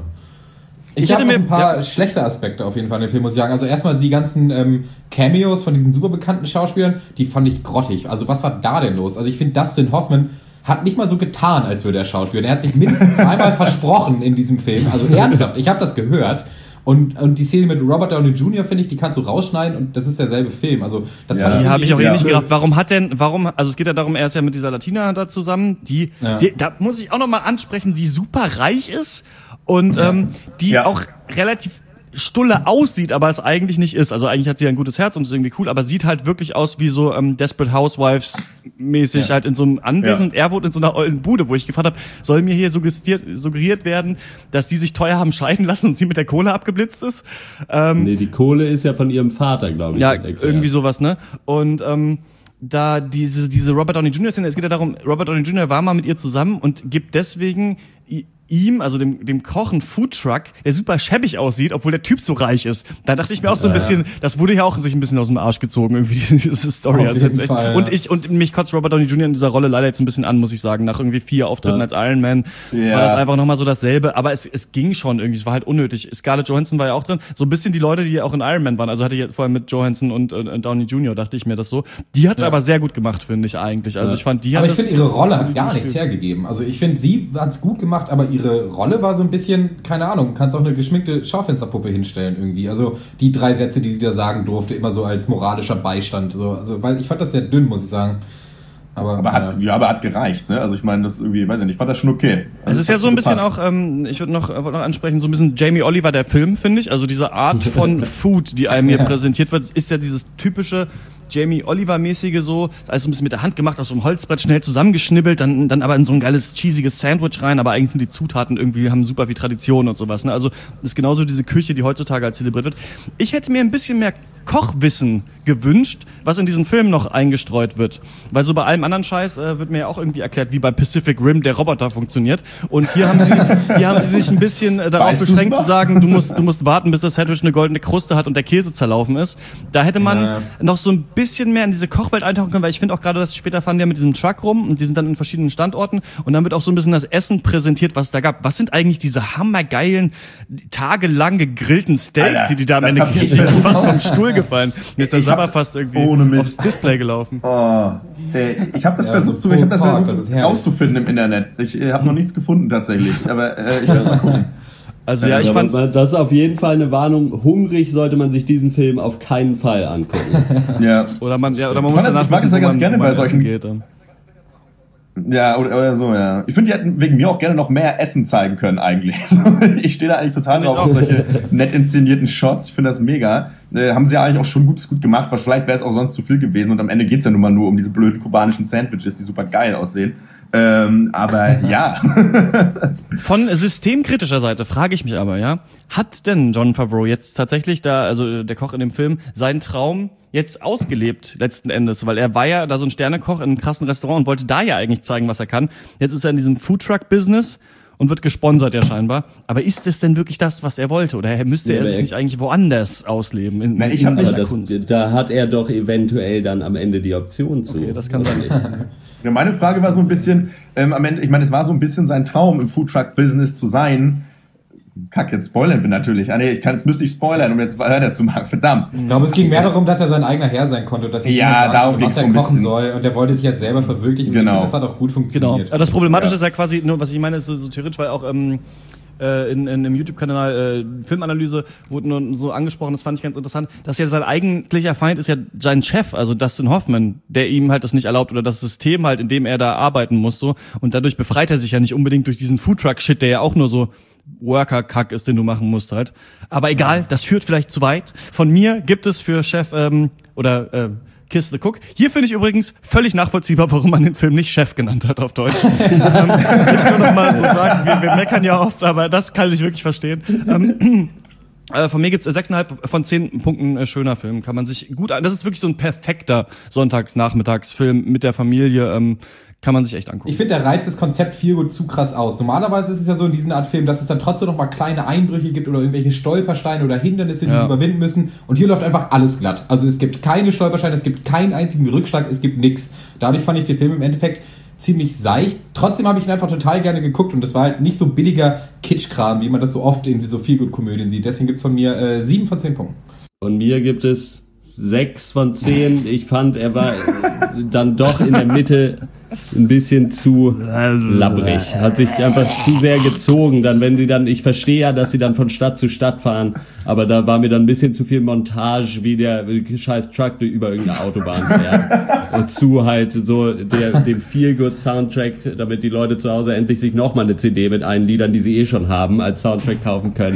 Ich habe ein paar schlechte Aspekte auf jeden Fall in dem Film, muss ich sagen. Also erstmal die ganzen Cameos von diesen super bekannten Schauspielern, die fand ich grottig. Also was war da denn los? Also ich finde, Dustin Hoffman hat nicht mal so getan, als würde er Schauspieler. Er hat sich mindestens zweimal versprochen in diesem Film. Also ernsthaft, ich habe das gehört. Und die Szene mit Robert Downey Jr., finde ich, die kannst du rausschneiden und das ist derselbe Film. Also das die habe ich auch nicht gedacht. Also es geht ja darum, er ist ja mit dieser Latina da zusammen, die da muss ich auch nochmal ansprechen, die super reich ist und die auch relativ Stulle aussieht, aber es eigentlich nicht ist. Also eigentlich hat sie ein gutes Herz und ist irgendwie cool, aber sieht halt wirklich aus wie so Desperate Housewives mäßig halt in so einem Anwesen. Und er wohnt in so einer ollen Bude, wo ich gefragt habe, soll mir hier suggeriert werden, dass die sich teuer haben scheiden lassen und sie mit der Kohle abgeblitzt ist? Nee, die Kohle ist ja von ihrem Vater, glaube ich. Ja, irgendwie sowas, ne? Und da diese Robert Downey Jr. Szene, es geht ja darum, Robert Downey Jr. war mal mit ihr zusammen und gibt deswegen ihm, also dem Koch, einen Foodtruck, der super schäbig aussieht, obwohl der Typ so reich ist. Da dachte ich mir auch so ein bisschen, das wurde ja auch sich ein bisschen aus dem Arsch gezogen, irgendwie diese Story. Auf jeden Fall, ja. Und mich kotzt Robert Downey Jr. in dieser Rolle leider jetzt ein bisschen an, muss ich sagen. Nach irgendwie 4 Auftritten als Iron Man war das einfach nochmal so dasselbe. Aber es ging schon irgendwie, es war halt unnötig. Scarlett Johansson war ja auch drin. So ein bisschen die Leute, die ja auch in Iron Man waren. Also hatte ich ja vorher mit Johansson und Downey Jr., dachte ich mir das so. Die hat's aber sehr gut gemacht, finde ich eigentlich. Also ich fand, die hat aber ich finde, ihre Rolle hat gar nichts hergegeben. Also ich finde, sie hat's gut gemacht, aber ihre Rolle war so ein bisschen, keine Ahnung, kannst auch eine geschminkte Schaufensterpuppe hinstellen irgendwie. Also die 3 Sätze, die sie da sagen durfte, immer so als moralischer Beistand. So, also, weil ich fand das sehr dünn, muss ich sagen. Aber hat gereicht, ne? Also ich meine, das irgendwie, weiß ich nicht, ich fand das schon okay. Also es ist ja so ein bisschen auch, ich wollte noch ansprechen, so ein bisschen Jamie Oliver, der Film, finde ich. Also diese Art von Food, die einem hier präsentiert wird, ist ja dieses typische Jamie Oliver-mäßige so, also ein bisschen mit der Hand gemacht, aus so einem Holzbrett schnell zusammengeschnibbelt, dann aber in so ein geiles, cheesiges Sandwich rein, aber eigentlich sind die Zutaten irgendwie, haben super viel Tradition und sowas, ne? Also, das ist genauso diese Küche, die heutzutage als zelebriert wird. Ich hätte mir ein bisschen mehr Kochwissen gewünscht, was in diesen Film noch eingestreut wird. Weil so bei allem anderen Scheiß wird mir ja auch irgendwie erklärt, wie bei Pacific Rim der Roboter funktioniert. Und hier haben sie sich ein bisschen darauf beschränkt zu sagen, du musst warten, bis das Sandwich eine goldene Kruste hat und der Käse zerlaufen ist. Da hätte man noch so ein bisschen mehr in diese Kochwelt eintauchen können, weil ich finde auch gerade, dass später fahren die ja mit diesem Truck rum und die sind dann in verschiedenen Standorten und dann wird auch so ein bisschen das Essen präsentiert, was es da gab. Was sind eigentlich diese hammergeilen, tagelang gegrillten Steaks, Alter, die da am Ende kriegen? Fast vom Stuhl gefallen. Mir ist der Sabber fast irgendwie aufs Display gelaufen. Oh, ich habe das versucht rauszufinden im Internet. Ich habe noch nichts gefunden tatsächlich, aber ich werde mal gucken. Also ja, ich fand, das ist auf jeden Fall eine Warnung. Hungrig sollte man sich diesen Film auf keinen Fall angucken. Oder man muss danach wissen, wo man gerne bei solchen geht. Dann. Ja, oder so, ja. Ich finde, die hätten wegen mir auch gerne noch mehr Essen zeigen können eigentlich. Ich stehe da eigentlich total drauf auf solche nett inszenierten Shots. Ich finde das mega. Haben sie ja eigentlich auch schon gut gemacht, weil vielleicht wäre es auch sonst zu viel gewesen. Und am Ende geht's ja nun mal nur um diese blöden kubanischen Sandwiches, die super geil aussehen. Aber ja. Von systemkritischer Seite frage ich mich aber, ja, hat denn Jon Favreau jetzt tatsächlich also der Koch in dem Film, seinen Traum jetzt ausgelebt letzten Endes? Weil er war ja da so ein Sternekoch in einem krassen Restaurant und wollte da ja eigentlich zeigen, was er kann. Jetzt ist er in diesem Foodtruck-Business und wird gesponsert ja scheinbar. Aber ist es denn wirklich das, was er wollte? Oder müsste er sich nicht eigentlich woanders ausleben? Da hat er doch eventuell dann am Ende die Option zu. Okay, das kann sein. Ja, meine Frage war so ein bisschen, am Ende, ich meine, es war so ein bisschen sein Traum, im Foodtruck-Business zu sein. Kack, jetzt spoilern wir natürlich. Jetzt müsste ich spoilern, um jetzt weiterzumachen. Verdammt. Ich glaube, es ging mehr darum, dass er sein eigener Herr sein konnte. Dass er darum was er kochen soll. Und er wollte sich jetzt selber verwirklichen. Genau. Und das hat auch gut funktioniert. Genau. Das Problematische ist ja quasi, nur was ich meine, ist so theoretisch, weil auch in einem YouTube-Kanal Filmanalyse wurde nur so angesprochen, das fand ich ganz interessant, dass ja sein eigentlicher Feind ist ja sein Chef, also Dustin Hoffman, der ihm halt das nicht erlaubt oder das System halt, in dem er da arbeiten muss so, und dadurch befreit er sich ja nicht unbedingt durch diesen Foodtruck-Shit, der ja auch nur so Worker-Kack ist, den du machen musst halt. Aber egal, das führt vielleicht zu weit. Von mir gibt es für Chef Kiss the Cook. Hier finde ich übrigens völlig nachvollziehbar, warum man den Film nicht Chef genannt hat auf Deutsch. Will ich nur noch mal so sagen, wir meckern ja oft, aber das kann ich wirklich verstehen. Von mir gibt's 6,5 von 10 Punkten schöner Film. Kann man sich gut an. Das ist wirklich so ein perfekter Sonntagsnachmittagsfilm mit der Familie. Kann man sich echt angucken. Ich finde, der reizt das Konzept viel gut zu krass aus. Normalerweise ist es ja so in diesen Art Film, dass es dann trotzdem noch mal kleine Einbrüche gibt oder irgendwelche Stolpersteine oder Hindernisse, die sie überwinden müssen. Und hier läuft einfach alles glatt. Also es gibt keine Stolpersteine, es gibt keinen einzigen Rückschlag, es gibt nichts. Dadurch fand ich den Film im Endeffekt ziemlich seicht. Trotzdem habe ich ihn einfach total gerne geguckt und das war halt nicht so billiger Kitschkram, wie man das so oft in so viel gut Komödien sieht. Deswegen gibt es von mir 7 von 10 Punkten. Von mir gibt es 6 von 10. Ich fand, er war dann doch in der Mitte ein bisschen zu labbrig. Hat sich einfach zu sehr gezogen. Ich verstehe ja, dass sie dann von Stadt zu Stadt fahren, aber da war mir dann ein bisschen zu viel Montage, wie der scheiß Truck über irgendeine Autobahn fährt. Und zu halt so dem Feel-Good-Soundtrack, damit die Leute zu Hause endlich sich nochmal eine CD mit allen Liedern, die sie schon haben, als Soundtrack kaufen können.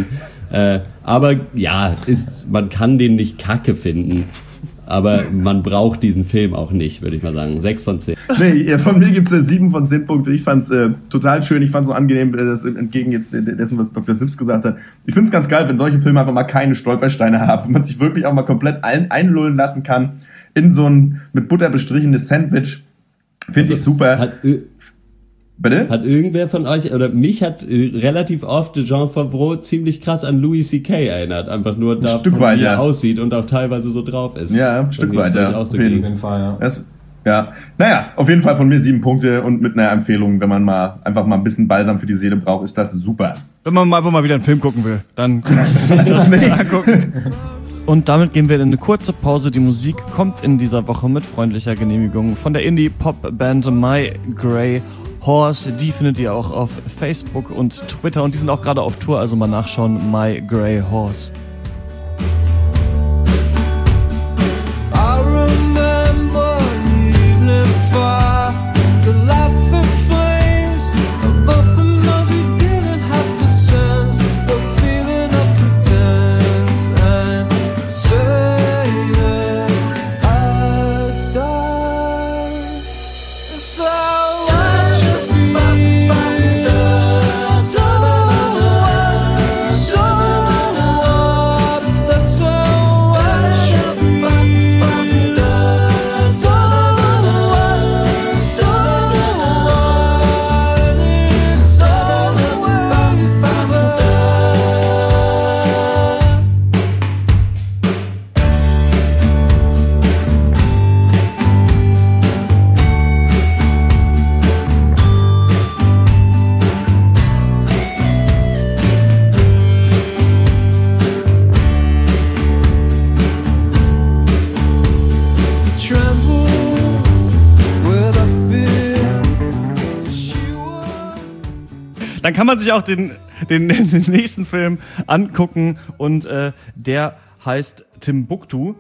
Aber ja, man kann den nicht kacke finden. Aber man braucht diesen Film auch nicht, würde ich mal sagen. 6 von 10. Nee, von mir gibt es 7 von 10 Punkte. Ich fand's total schön. Ich fand's so angenehm, das entgegen jetzt dessen, was Dr. Snips gesagt hat. Ich find's ganz geil, wenn solche Filme einfach mal keine Stolpersteine haben. Wenn man sich wirklich auch mal komplett einlullen lassen kann in so ein mit Butter bestrichenes Sandwich. Finde ich super. Bitte? Hat irgendwer von euch, oder mich hat relativ oft Jean Favreau ziemlich krass an Louis C.K. erinnert. Einfach nur da, wie er aussieht und auch teilweise so drauf ist. Ja, ein Stück weit, ja. Auf jeden Fall, ja. Ja, naja, auf jeden Fall von mir 7 Punkte und mit einer Empfehlung, wenn man einfach mal ein bisschen Balsam für die Seele braucht, ist das super. Wenn man einfach mal wieder einen Film gucken will, dann kann man das angucken. Und damit gehen wir in eine kurze Pause. Die Musik kommt in dieser Woche mit freundlicher Genehmigung von der Indie-Pop-Band My Grey Horse. Die findet ihr auch auf Facebook und Twitter und die sind auch gerade auf Tour, also mal nachschauen. My Grey Horse. Dann kann man sich auch den nächsten Film angucken und der heißt Timbuktu.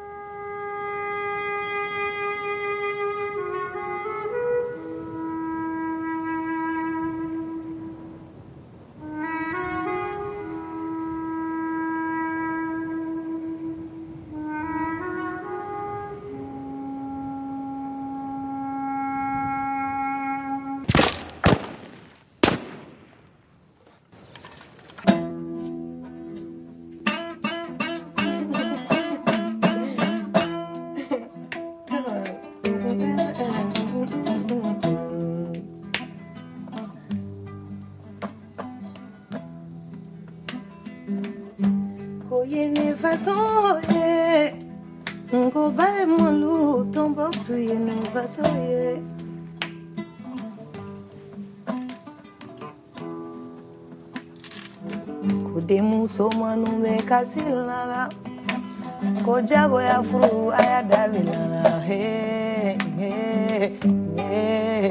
Kasilala Kojago ya furu aya davilala hey hey hey.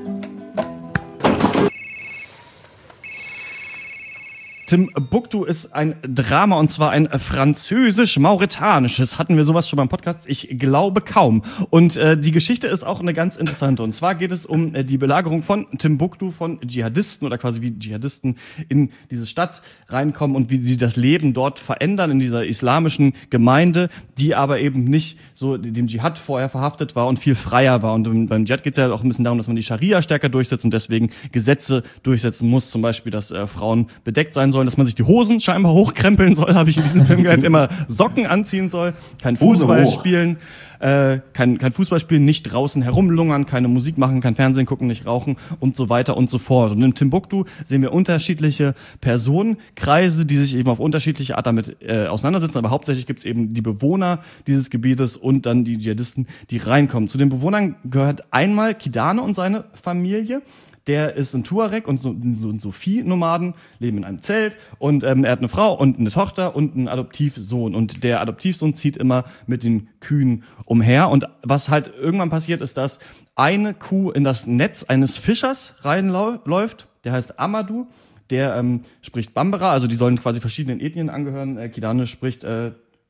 Timbuktu ist ein Drama und zwar ein französisch-mauretanisches. Hatten wir sowas schon beim Podcast? Ich glaube kaum. Und die Geschichte ist auch eine ganz interessante. Und zwar geht es um die Belagerung von Timbuktu von Dschihadisten oder quasi wie Dschihadisten in diese Stadt reinkommen und wie sie das Leben dort verändern in dieser islamischen Gemeinde, die aber eben nicht so dem Dschihad vorher verhaftet war und viel freier war. Und beim Dschihad geht es ja auch ein bisschen darum, dass man die Scharia stärker durchsetzt und deswegen Gesetze durchsetzen muss. Zum Beispiel, dass Frauen bedeckt sein sollen, dass man sich die Hosen scheinbar hochkrempeln soll, habe ich in diesem Film gelernt, immer Socken anziehen soll, kein Fußball spielen, kein Fußball spielen, nicht draußen herumlungern, keine Musik machen, kein Fernsehen gucken, nicht rauchen und so weiter und so fort. Und in Timbuktu sehen wir unterschiedliche Personenkreise, die sich eben auf unterschiedliche Art damit auseinandersetzen, aber hauptsächlich gibt es eben die Bewohner dieses Gebietes und dann die Dschihadisten, die reinkommen. Zu den Bewohnern gehört einmal Kidane und seine Familie. Der ist ein Tuareg und so Viehnomaden, leben in einem Zelt und er hat eine Frau und eine Tochter und einen Adoptivsohn und der Adoptivsohn zieht immer mit den Kühen umher und was halt irgendwann passiert ist, dass eine Kuh in das Netz eines Fischers reinläuft, der heißt Amadou, der spricht Bambara, also die sollen quasi verschiedenen Ethnien angehören, Kidane spricht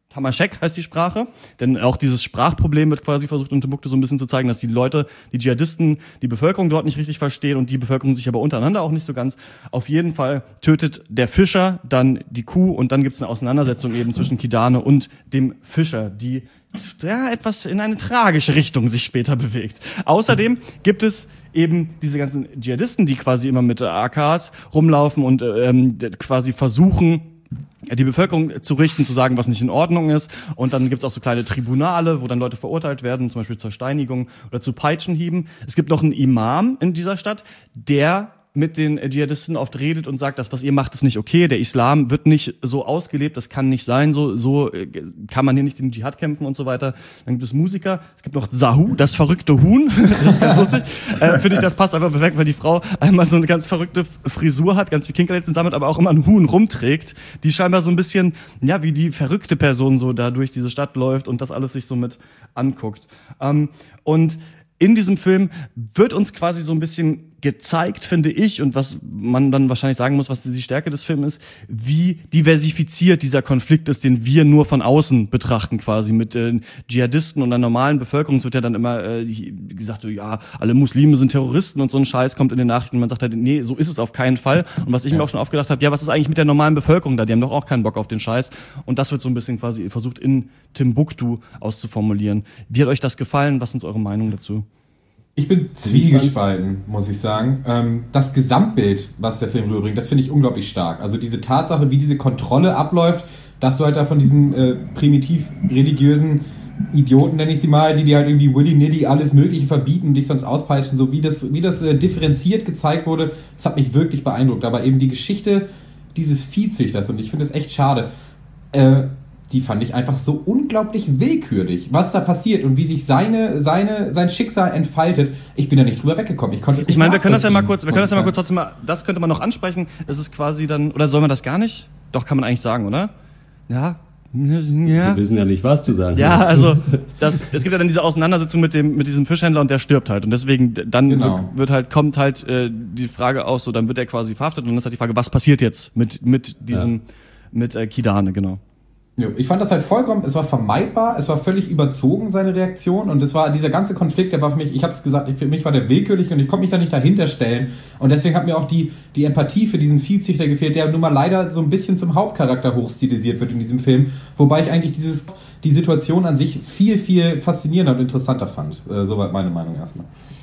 Tamaschek heißt die Sprache, denn auch dieses Sprachproblem wird quasi versucht in Timbuktu so ein bisschen zu zeigen, dass die Leute, die Dschihadisten, die Bevölkerung dort nicht richtig verstehen und die Bevölkerung sich aber untereinander auch nicht so ganz. Auf jeden Fall tötet der Fischer dann die Kuh und dann gibt's eine Auseinandersetzung eben zwischen Kidane und dem Fischer, die etwas in eine tragische Richtung sich später bewegt. Außerdem gibt es eben diese ganzen Dschihadisten, die quasi immer mit AKs rumlaufen und quasi versuchen, die Bevölkerung zu richten, zu sagen, was nicht in Ordnung ist. Und dann gibt's auch so kleine Tribunale, wo dann Leute verurteilt werden, zum Beispiel zur Steinigung oder zu Peitschenhieben. Es gibt noch einen Imam in dieser Stadt, der mit den Dschihadisten oft redet und sagt, das, was ihr macht, ist nicht okay. Der Islam wird nicht so ausgelebt, das kann nicht sein, so kann man hier nicht den Dschihad kämpfen und so weiter. Dann gibt es Musiker, es gibt noch Sahu, das verrückte Huhn. Das ist ganz lustig. Finde ich, das passt einfach perfekt, weil die Frau einmal so eine ganz verrückte Frisur hat, ganz viel Kinkerlitzen sammelt, aber auch immer ein Huhn rumträgt, die scheinbar so ein bisschen, ja, wie die verrückte Person so da durch diese Stadt läuft und das alles sich so mit anguckt. Und in diesem Film wird uns quasi so ein bisschen gezeigt, finde ich, und was man dann wahrscheinlich sagen muss, was die Stärke des Films ist, wie diversifiziert dieser Konflikt ist, den wir nur von außen betrachten quasi. Mit Dschihadisten und der normalen Bevölkerung wird ja dann immer gesagt, so ja, alle Muslime sind Terroristen und so ein Scheiß kommt in den Nachrichten und man sagt halt, nee, so ist es auf keinen Fall. Und was ich mir auch schon oft gedacht habe, ja, was ist eigentlich mit der normalen Bevölkerung da? Die haben doch auch keinen Bock auf den Scheiß. Und das wird so ein bisschen quasi versucht in Timbuktu auszuformulieren. Wie hat euch das gefallen? Was sind eure Meinungen dazu? Ich bin zwiegespalten, muss ich sagen. Das Gesamtbild, was der Film rüberbringt, das finde ich unglaublich stark. Also diese Tatsache, wie diese Kontrolle abläuft, dass du halt da von diesen primitiv religiösen Idioten, nenne ich sie mal, die halt irgendwie willy-nilly alles Mögliche verbieten, dich sonst auspeitschen, so wie das differenziert gezeigt wurde, das hat mich wirklich beeindruckt. Aber eben die Geschichte dieses Viehzüchters, und ich finde es echt schade, die fand ich einfach so unglaublich willkürlich, was da passiert und wie sich sein Schicksal entfaltet. Ich bin da nicht drüber weggekommen. Ich konnte es nicht. Ich meine, wir können das ja mal kurz trotzdem mal, das könnte man noch ansprechen. Es ist quasi dann, oder soll man das gar nicht? Doch, kann man eigentlich sagen, oder? Ja. Wir wissen ja nicht, was du sagen Ja, also es gibt ja dann diese Auseinandersetzung mit diesem Fischhändler und der stirbt halt und deswegen dann kommt halt die Frage aus, so dann wird er quasi verhaftet und dann ist halt die Frage, was passiert jetzt mit diesem Kidane, genau. Ich fand das halt es war vermeidbar, es war völlig überzogen, seine Reaktion, und es war dieser ganze Konflikt, der war für mich, ich habe es gesagt, für mich war der willkürlich und ich konnte mich da nicht dahinter stellen, und deswegen hat mir auch die Empathie für diesen Viehzüchter gefehlt, der nun mal leider so ein bisschen zum Hauptcharakter hochstilisiert wird in diesem Film, wobei ich eigentlich die Situation an sich viel, viel faszinierender und interessanter fand. Soweit meine Meinung erstmal.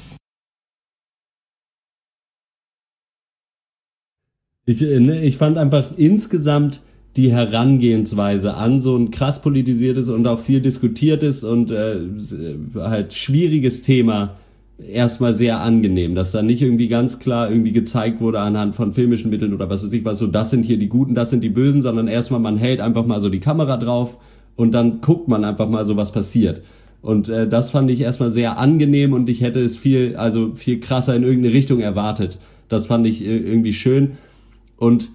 Ich fand einfach insgesamt die Herangehensweise an so ein krass politisiertes und auch viel diskutiertes und halt schwieriges Thema erstmal sehr angenehm, dass da nicht irgendwie ganz klar irgendwie gezeigt wurde anhand von filmischen Mitteln oder was weiß ich was, so das sind hier die Guten, das sind die Bösen, sondern erstmal man hält einfach mal so die Kamera drauf und dann guckt man einfach mal so, was passiert. Und das fand ich erstmal sehr angenehm und ich hätte es viel krasser in irgendeine Richtung erwartet. Das fand ich irgendwie schön und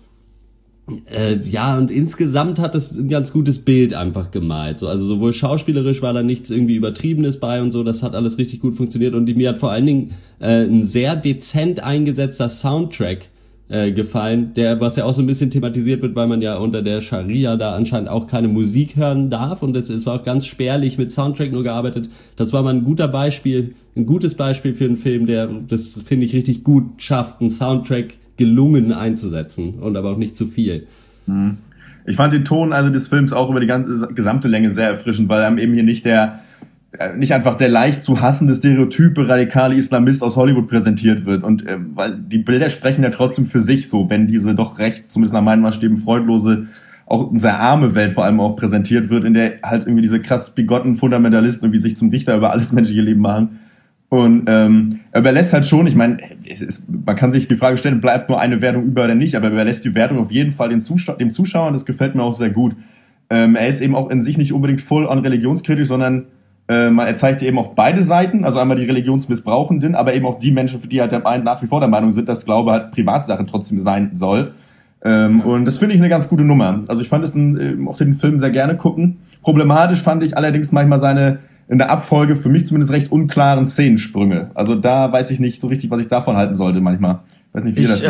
und insgesamt hat es ein ganz gutes Bild einfach gemalt. So, also sowohl schauspielerisch war da nichts irgendwie Übertriebenes bei und so, das hat alles richtig gut funktioniert und mir hat vor allen Dingen ein sehr dezent eingesetzter Soundtrack gefallen, was ja auch so ein bisschen thematisiert wird, weil man ja unter der Scharia da anscheinend auch keine Musik hören darf und es war auch ganz spärlich mit Soundtrack nur gearbeitet. Das war mal ein gutes Beispiel für einen Film, der das, finde ich, richtig gut schafft, einen Soundtrack gelungen einzusetzen und aber auch nicht zu viel. Ich fand den Ton des Films auch über die gesamte Länge sehr erfrischend, weil einem eben hier nicht einfach der leicht zu hassende stereotype radikale Islamist aus Hollywood präsentiert wird und weil die Bilder sprechen ja trotzdem für sich so, wenn diese doch recht, zumindest nach meinen Maßstäben, freudlose, auch eine sehr arme Welt vor allem auch präsentiert wird, in der halt irgendwie diese krass bigotten Fundamentalisten irgendwie sich zum Richter über alles menschliche Leben machen. Und er überlässt halt schon, ich meine, man kann sich die Frage stellen, bleibt nur eine Wertung über oder nicht, aber er überlässt die Wertung auf jeden Fall dem Zuschauer und das gefällt mir auch sehr gut. Er ist eben auch in sich nicht unbedingt full on religionskritisch, sondern er zeigt eben auch beide Seiten, also einmal die Religionsmissbrauchenden, aber eben auch die Menschen, für die halt nach wie vor der Meinung sind, dass Glaube halt Privatsache trotzdem sein soll. Und das finde ich eine ganz gute Nummer. Also ich fand es auch den Film sehr gerne gucken. Problematisch fand ich allerdings manchmal seine in der Abfolge für mich zumindest recht unklaren Szenensprünge. Also da weiß ich nicht so richtig, was ich davon halten sollte manchmal. Weiß nicht, wie ihr das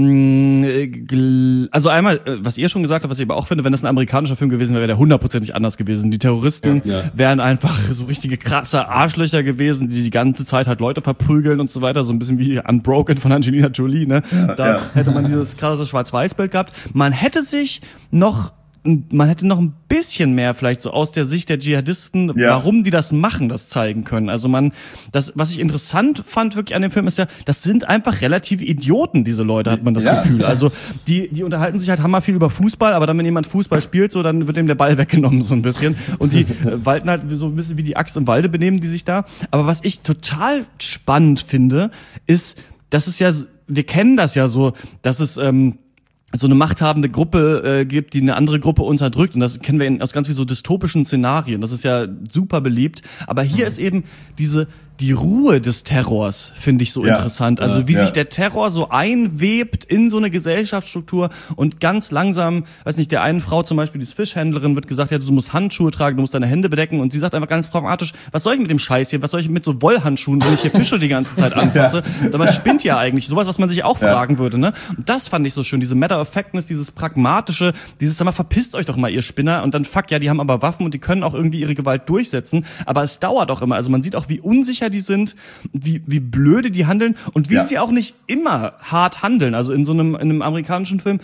seht. Also einmal, was ihr schon gesagt habt, was ich aber auch finde, wenn das ein amerikanischer Film gewesen wäre, wäre der 100%ig anders gewesen. Die Terroristen wären einfach so richtige krasse Arschlöcher gewesen, die ganze Zeit halt Leute verprügeln und so weiter, so ein bisschen wie Unbroken von Angelina Jolie, ne? Da hätte man dieses krasse Schwarz-Weiß-Bild gehabt. Man hätte noch ein bisschen mehr vielleicht so aus der Sicht der Dschihadisten, warum die das machen, das zeigen können. Also was ich interessant fand wirklich an dem Film ist ja, das sind einfach relative Idioten, diese Leute, hat man das Gefühl. Also die unterhalten sich halt hammer viel über Fußball, aber dann, wenn jemand Fußball spielt, so, dann wird ihm der Ball weggenommen, so ein bisschen. Und die walten halt so ein bisschen wie die Axt im Walde, benehmen die sich da. Aber was ich total spannend finde, ist, dass es ja, wir kennen das ja so, dass es, so eine machthabende Gruppe gibt, die eine andere Gruppe unterdrückt. Und das kennen wir aus ganz wie so dystopischen Szenarien. Das ist ja super beliebt. Aber hier ist eben die Ruhe des Terrors, finde ich so interessant. Also wie sich der Terror so einwebt in so eine Gesellschaftsstruktur und ganz langsam, weiß nicht, der einen Frau zum Beispiel, die ist Fischhändlerin, wird gesagt, ja, du musst Handschuhe tragen, du musst deine Hände bedecken. Und sie sagt einfach ganz pragmatisch, was soll ich mit dem Scheiß hier? Was soll ich mit so Wollhandschuhen, wenn ich hier Fische die ganze Zeit anfasse? Was spinnt ja eigentlich? Sowas, was man sich auch fragen würde, ne? Und das fand ich so schön, diese Matter-of-Factness, dieses Pragmatische, dieses, sag mal, verpisst euch doch mal, ihr Spinner. Und dann, fuck, ja, die haben aber Waffen und die können auch irgendwie ihre Gewalt durchsetzen. Aber es dauert auch immer. Also man sieht auch, wie unsicher die sind, wie blöde die handeln und wie sie auch nicht immer hart handeln. Also in einem amerikanischen Film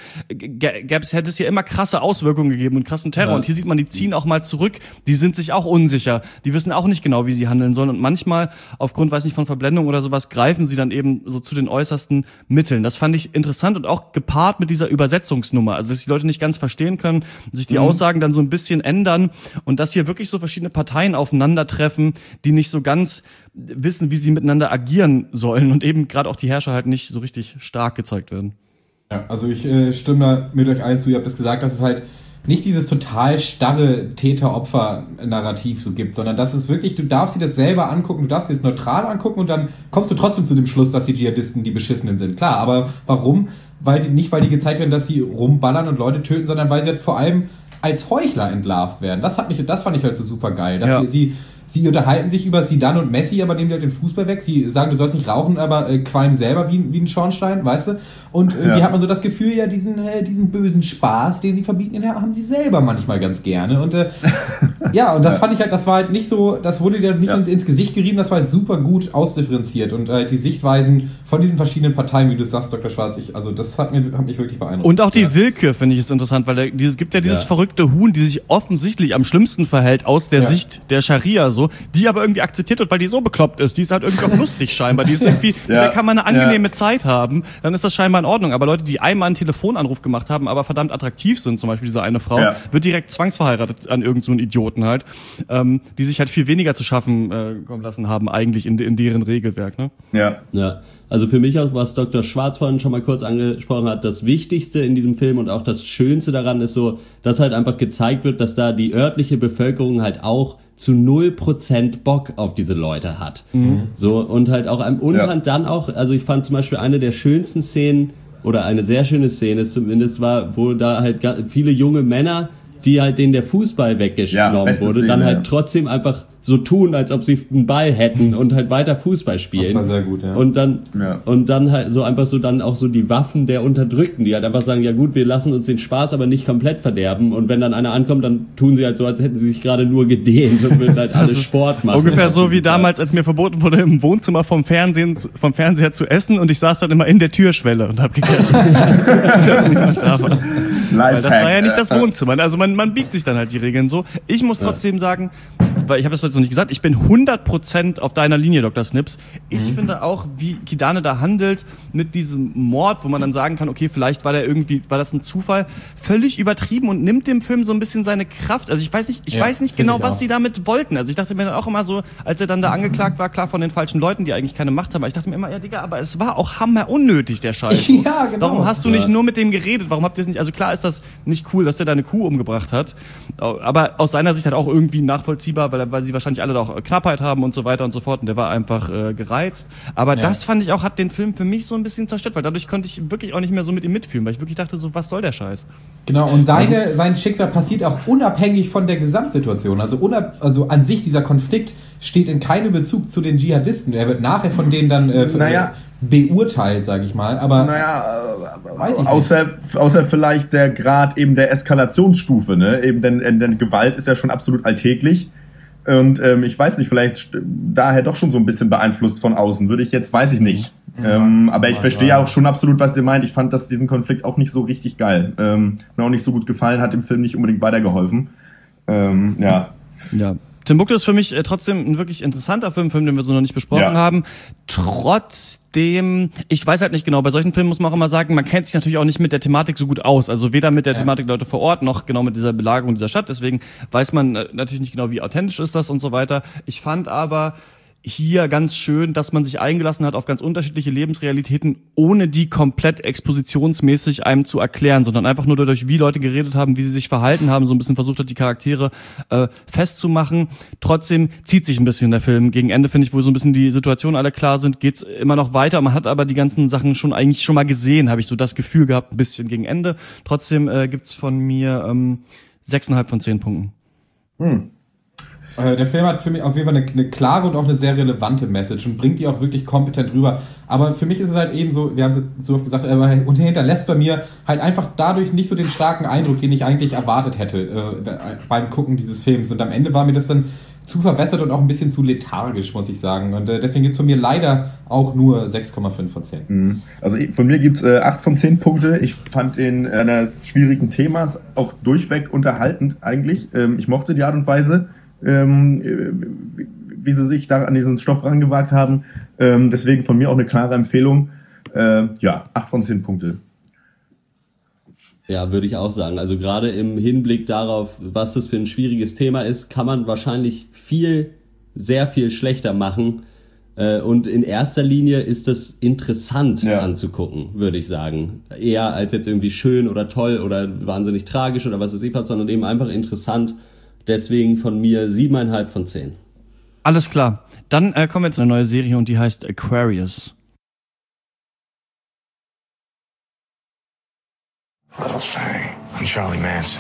hätte es ja immer krasse Auswirkungen gegeben und krassen Terror. Und hier sieht man, die ziehen auch mal zurück. Die sind sich auch unsicher. Die wissen auch nicht genau, wie sie handeln sollen. Und manchmal, aufgrund, weiß nicht, von Verblendung oder sowas, greifen sie dann eben so zu den äußersten Mitteln. Das fand ich interessant und auch gepaart mit dieser Übersetzungsnummer. Also, dass die Leute nicht ganz verstehen können, sich die Aussagen dann so ein bisschen ändern und dass hier wirklich so verschiedene Parteien aufeinandertreffen, die nicht so ganz wissen, wie sie miteinander agieren sollen und eben gerade auch die Herrscher halt nicht so richtig stark gezeigt werden. Ja, also ich stimme da mit euch allen zu. Ihr habt es gesagt, dass es halt nicht dieses total starre Täter-Opfer-Narrativ so gibt, sondern dass es wirklich, du darfst dir das selber angucken, du darfst dir das neutral angucken und dann kommst du trotzdem zu dem Schluss, dass die Dschihadisten die Beschissenen sind. Klar, aber warum? Nicht, weil die gezeigt werden, dass sie rumballern und Leute töten, sondern weil sie halt vor allem als Heuchler entlarvt werden. Das fand ich halt so super geil. Dass sie unterhalten sich über Zidane und Messi, aber nehmen die halt den Fußball weg. Sie sagen, du sollst nicht rauchen, aber qualmen selber wie ein Schornstein, weißt du? Und irgendwie hat man so das Gefühl, ja, diesen bösen Spaß, den sie verbieten, haben sie selber manchmal ganz gerne. Und und das fand ich halt, das war halt nicht so, das wurde dir nicht ins Gesicht gerieben, das war halt super gut ausdifferenziert und die Sichtweisen von diesen verschiedenen Parteien, wie du sagst, Dr. Schwarz, das hat mich wirklich beeindruckt. Und auch die Willkür, finde ich, ist interessant, weil es gibt ja dieses verrückte Huhn, die sich offensichtlich am schlimmsten verhält aus der Sicht der Scharia, so, die aber irgendwie akzeptiert wird, weil die so bekloppt ist. Die ist halt irgendwie auch lustig scheinbar. Die ist irgendwie, da kann man eine angenehme Zeit haben, dann ist das scheinbar in Ordnung. Aber Leute, die einmal einen Telefonanruf gemacht haben, aber verdammt attraktiv sind, zum Beispiel diese eine Frau, wird direkt zwangsverheiratet an irgend so einen Idioten halt, die sich halt viel weniger zu schaffen kommen lassen haben, eigentlich in deren Regelwerk, ne? Ja. Also für mich auch, was Dr. Schwarz vorhin schon mal kurz angesprochen hat, das Wichtigste in diesem Film und auch das Schönste daran ist so, dass halt einfach gezeigt wird, dass da die örtliche Bevölkerung halt auch zu 0% Bock auf diese Leute hat. So, und halt auch dann auch, also ich fand zum Beispiel eine der schönsten Szenen, oder eine sehr schöne Szene zumindest war, wo da halt viele junge Männer, die halt denen der Fußball weggenommen wurde, Szene, dann halt trotzdem einfach so tun, als ob sie einen Ball hätten und halt weiter Fußball spielen. Das war sehr gut, ja. Und dann halt so einfach so dann auch so die Waffen der Unterdrückten, die halt einfach sagen, ja gut, wir lassen uns den Spaß aber nicht komplett verderben. Und wenn dann einer ankommt, dann tun sie halt so, als hätten sie sich gerade nur gedehnt und würden halt alles Sport machen. Ungefähr so wie damals, als mir verboten wurde, im Wohnzimmer vom Fernseher zu essen und ich saß dann immer in der Türschwelle und hab gegessen. Weil das war ja nicht das Wohnzimmer. Also man biegt sich dann halt die Regeln so. Ich muss trotzdem sagen, weil ich habe das jetzt noch nicht gesagt, ich bin 100% auf deiner Linie, Dr. Snips. Ich finde auch, wie Kidane da handelt mit diesem Mord, wo man dann sagen kann, okay, vielleicht war das ein Zufall, völlig übertrieben und nimmt dem Film so ein bisschen seine Kraft. Also ich weiß nicht genau, was sie damit wollten. Also ich dachte mir dann auch immer so, als er dann da angeklagt war, klar von den falschen Leuten, die eigentlich keine Macht haben, aber ich dachte mir immer, ja Digga, aber es war auch hammer unnötig, der Scheiß. Ja, genau. Warum hast du nicht nur mit dem geredet? Warum habt ihr es nicht, also klar ist das nicht cool, dass der deine Kuh umgebracht hat, aber aus seiner Sicht halt auch irgendwie nachvollziehbar, weil sie wahrscheinlich alle da auch Knappheit haben und so weiter und so fort und der war einfach gereizt. Aber das fand ich auch, hat den Film für mich so ein bisschen zerstört, weil dadurch konnte ich wirklich auch nicht mehr so mit ihm mitfühlen, weil ich wirklich dachte so, was soll der Scheiß? Genau, und sein Schicksal passiert auch unabhängig von der Gesamtsituation. Also an sich, dieser Konflikt steht in keinem Bezug zu den Dschihadisten. Er wird nachher von denen dann beurteilt, sage ich mal. Aber weiß ich außer vielleicht der Grad eben der Eskalationsstufe, ne? Eben denn Gewalt ist ja schon absolut alltäglich. Und ich weiß nicht, vielleicht daher doch schon so ein bisschen beeinflusst von außen, weiß ich nicht. Aber ich verstehe auch schon absolut, was ihr meint. Ich fand diesen Konflikt auch nicht so richtig geil. Mir auch nicht so gut gefallen, hat dem Film nicht unbedingt weitergeholfen. Ja. Timbuktu ist für mich trotzdem ein wirklich interessanter Film, den wir so noch nicht besprochen haben. Trotzdem, ich weiß halt nicht genau, bei solchen Filmen muss man auch immer sagen, man kennt sich natürlich auch nicht mit der Thematik so gut aus. Also weder mit der Thematik der Leute vor Ort, noch genau mit dieser Belagerung dieser Stadt. Deswegen weiß man natürlich nicht genau, wie authentisch ist das und so weiter. Ich fand aber hier ganz schön, dass man sich eingelassen hat auf ganz unterschiedliche Lebensrealitäten, ohne die komplett expositionsmäßig einem zu erklären, sondern einfach nur dadurch, wie Leute geredet haben, wie sie sich verhalten haben, so ein bisschen versucht hat, die Charaktere festzumachen. Trotzdem zieht sich ein bisschen der Film. Gegen Ende, finde ich, wo so ein bisschen die Situationen alle klar sind, geht's immer noch weiter. Man hat aber die ganzen Sachen eigentlich schon mal gesehen, habe ich so das Gefühl gehabt, ein bisschen gegen Ende. Trotzdem gibt's von mir 6,5 von 10 Punkten. Der Film hat für mich auf jeden Fall eine klare und auch eine sehr relevante Message und bringt die auch wirklich kompetent rüber. Aber für mich ist es halt eben so, wir haben es jetzt so oft gesagt, aber hinterlässt bei mir halt einfach dadurch nicht so den starken Eindruck, den ich eigentlich erwartet hätte beim Gucken dieses Films. Und am Ende war mir das dann zu verwässert und auch ein bisschen zu lethargisch, muss ich sagen. Und deswegen gibt es von mir leider auch nur 6,5 von 10. Also von mir gibt es 8 von 10 Punkte. Ich fand den eines schwierigen Themas auch durchweg unterhaltend eigentlich. Ich mochte die Art und Weise, wie sie sich da an diesen Stoff rangewagt haben. Deswegen von mir auch eine klare Empfehlung. 8 von 10 Punkte. Ja, würde ich auch sagen. Also gerade im Hinblick darauf, was das für ein schwieriges Thema ist, kann man wahrscheinlich sehr viel schlechter machen. Und in erster Linie ist das interessant anzugucken, würde ich sagen. Eher als jetzt irgendwie schön oder toll oder wahnsinnig tragisch oder was weiß ich was, sondern eben einfach interessant. Deswegen von mir 7,5 von 10. Alles klar. Dann kommen wir zu einer neuen Serie und die heißt Aquarius. Little thing. I'm Charlie Manson.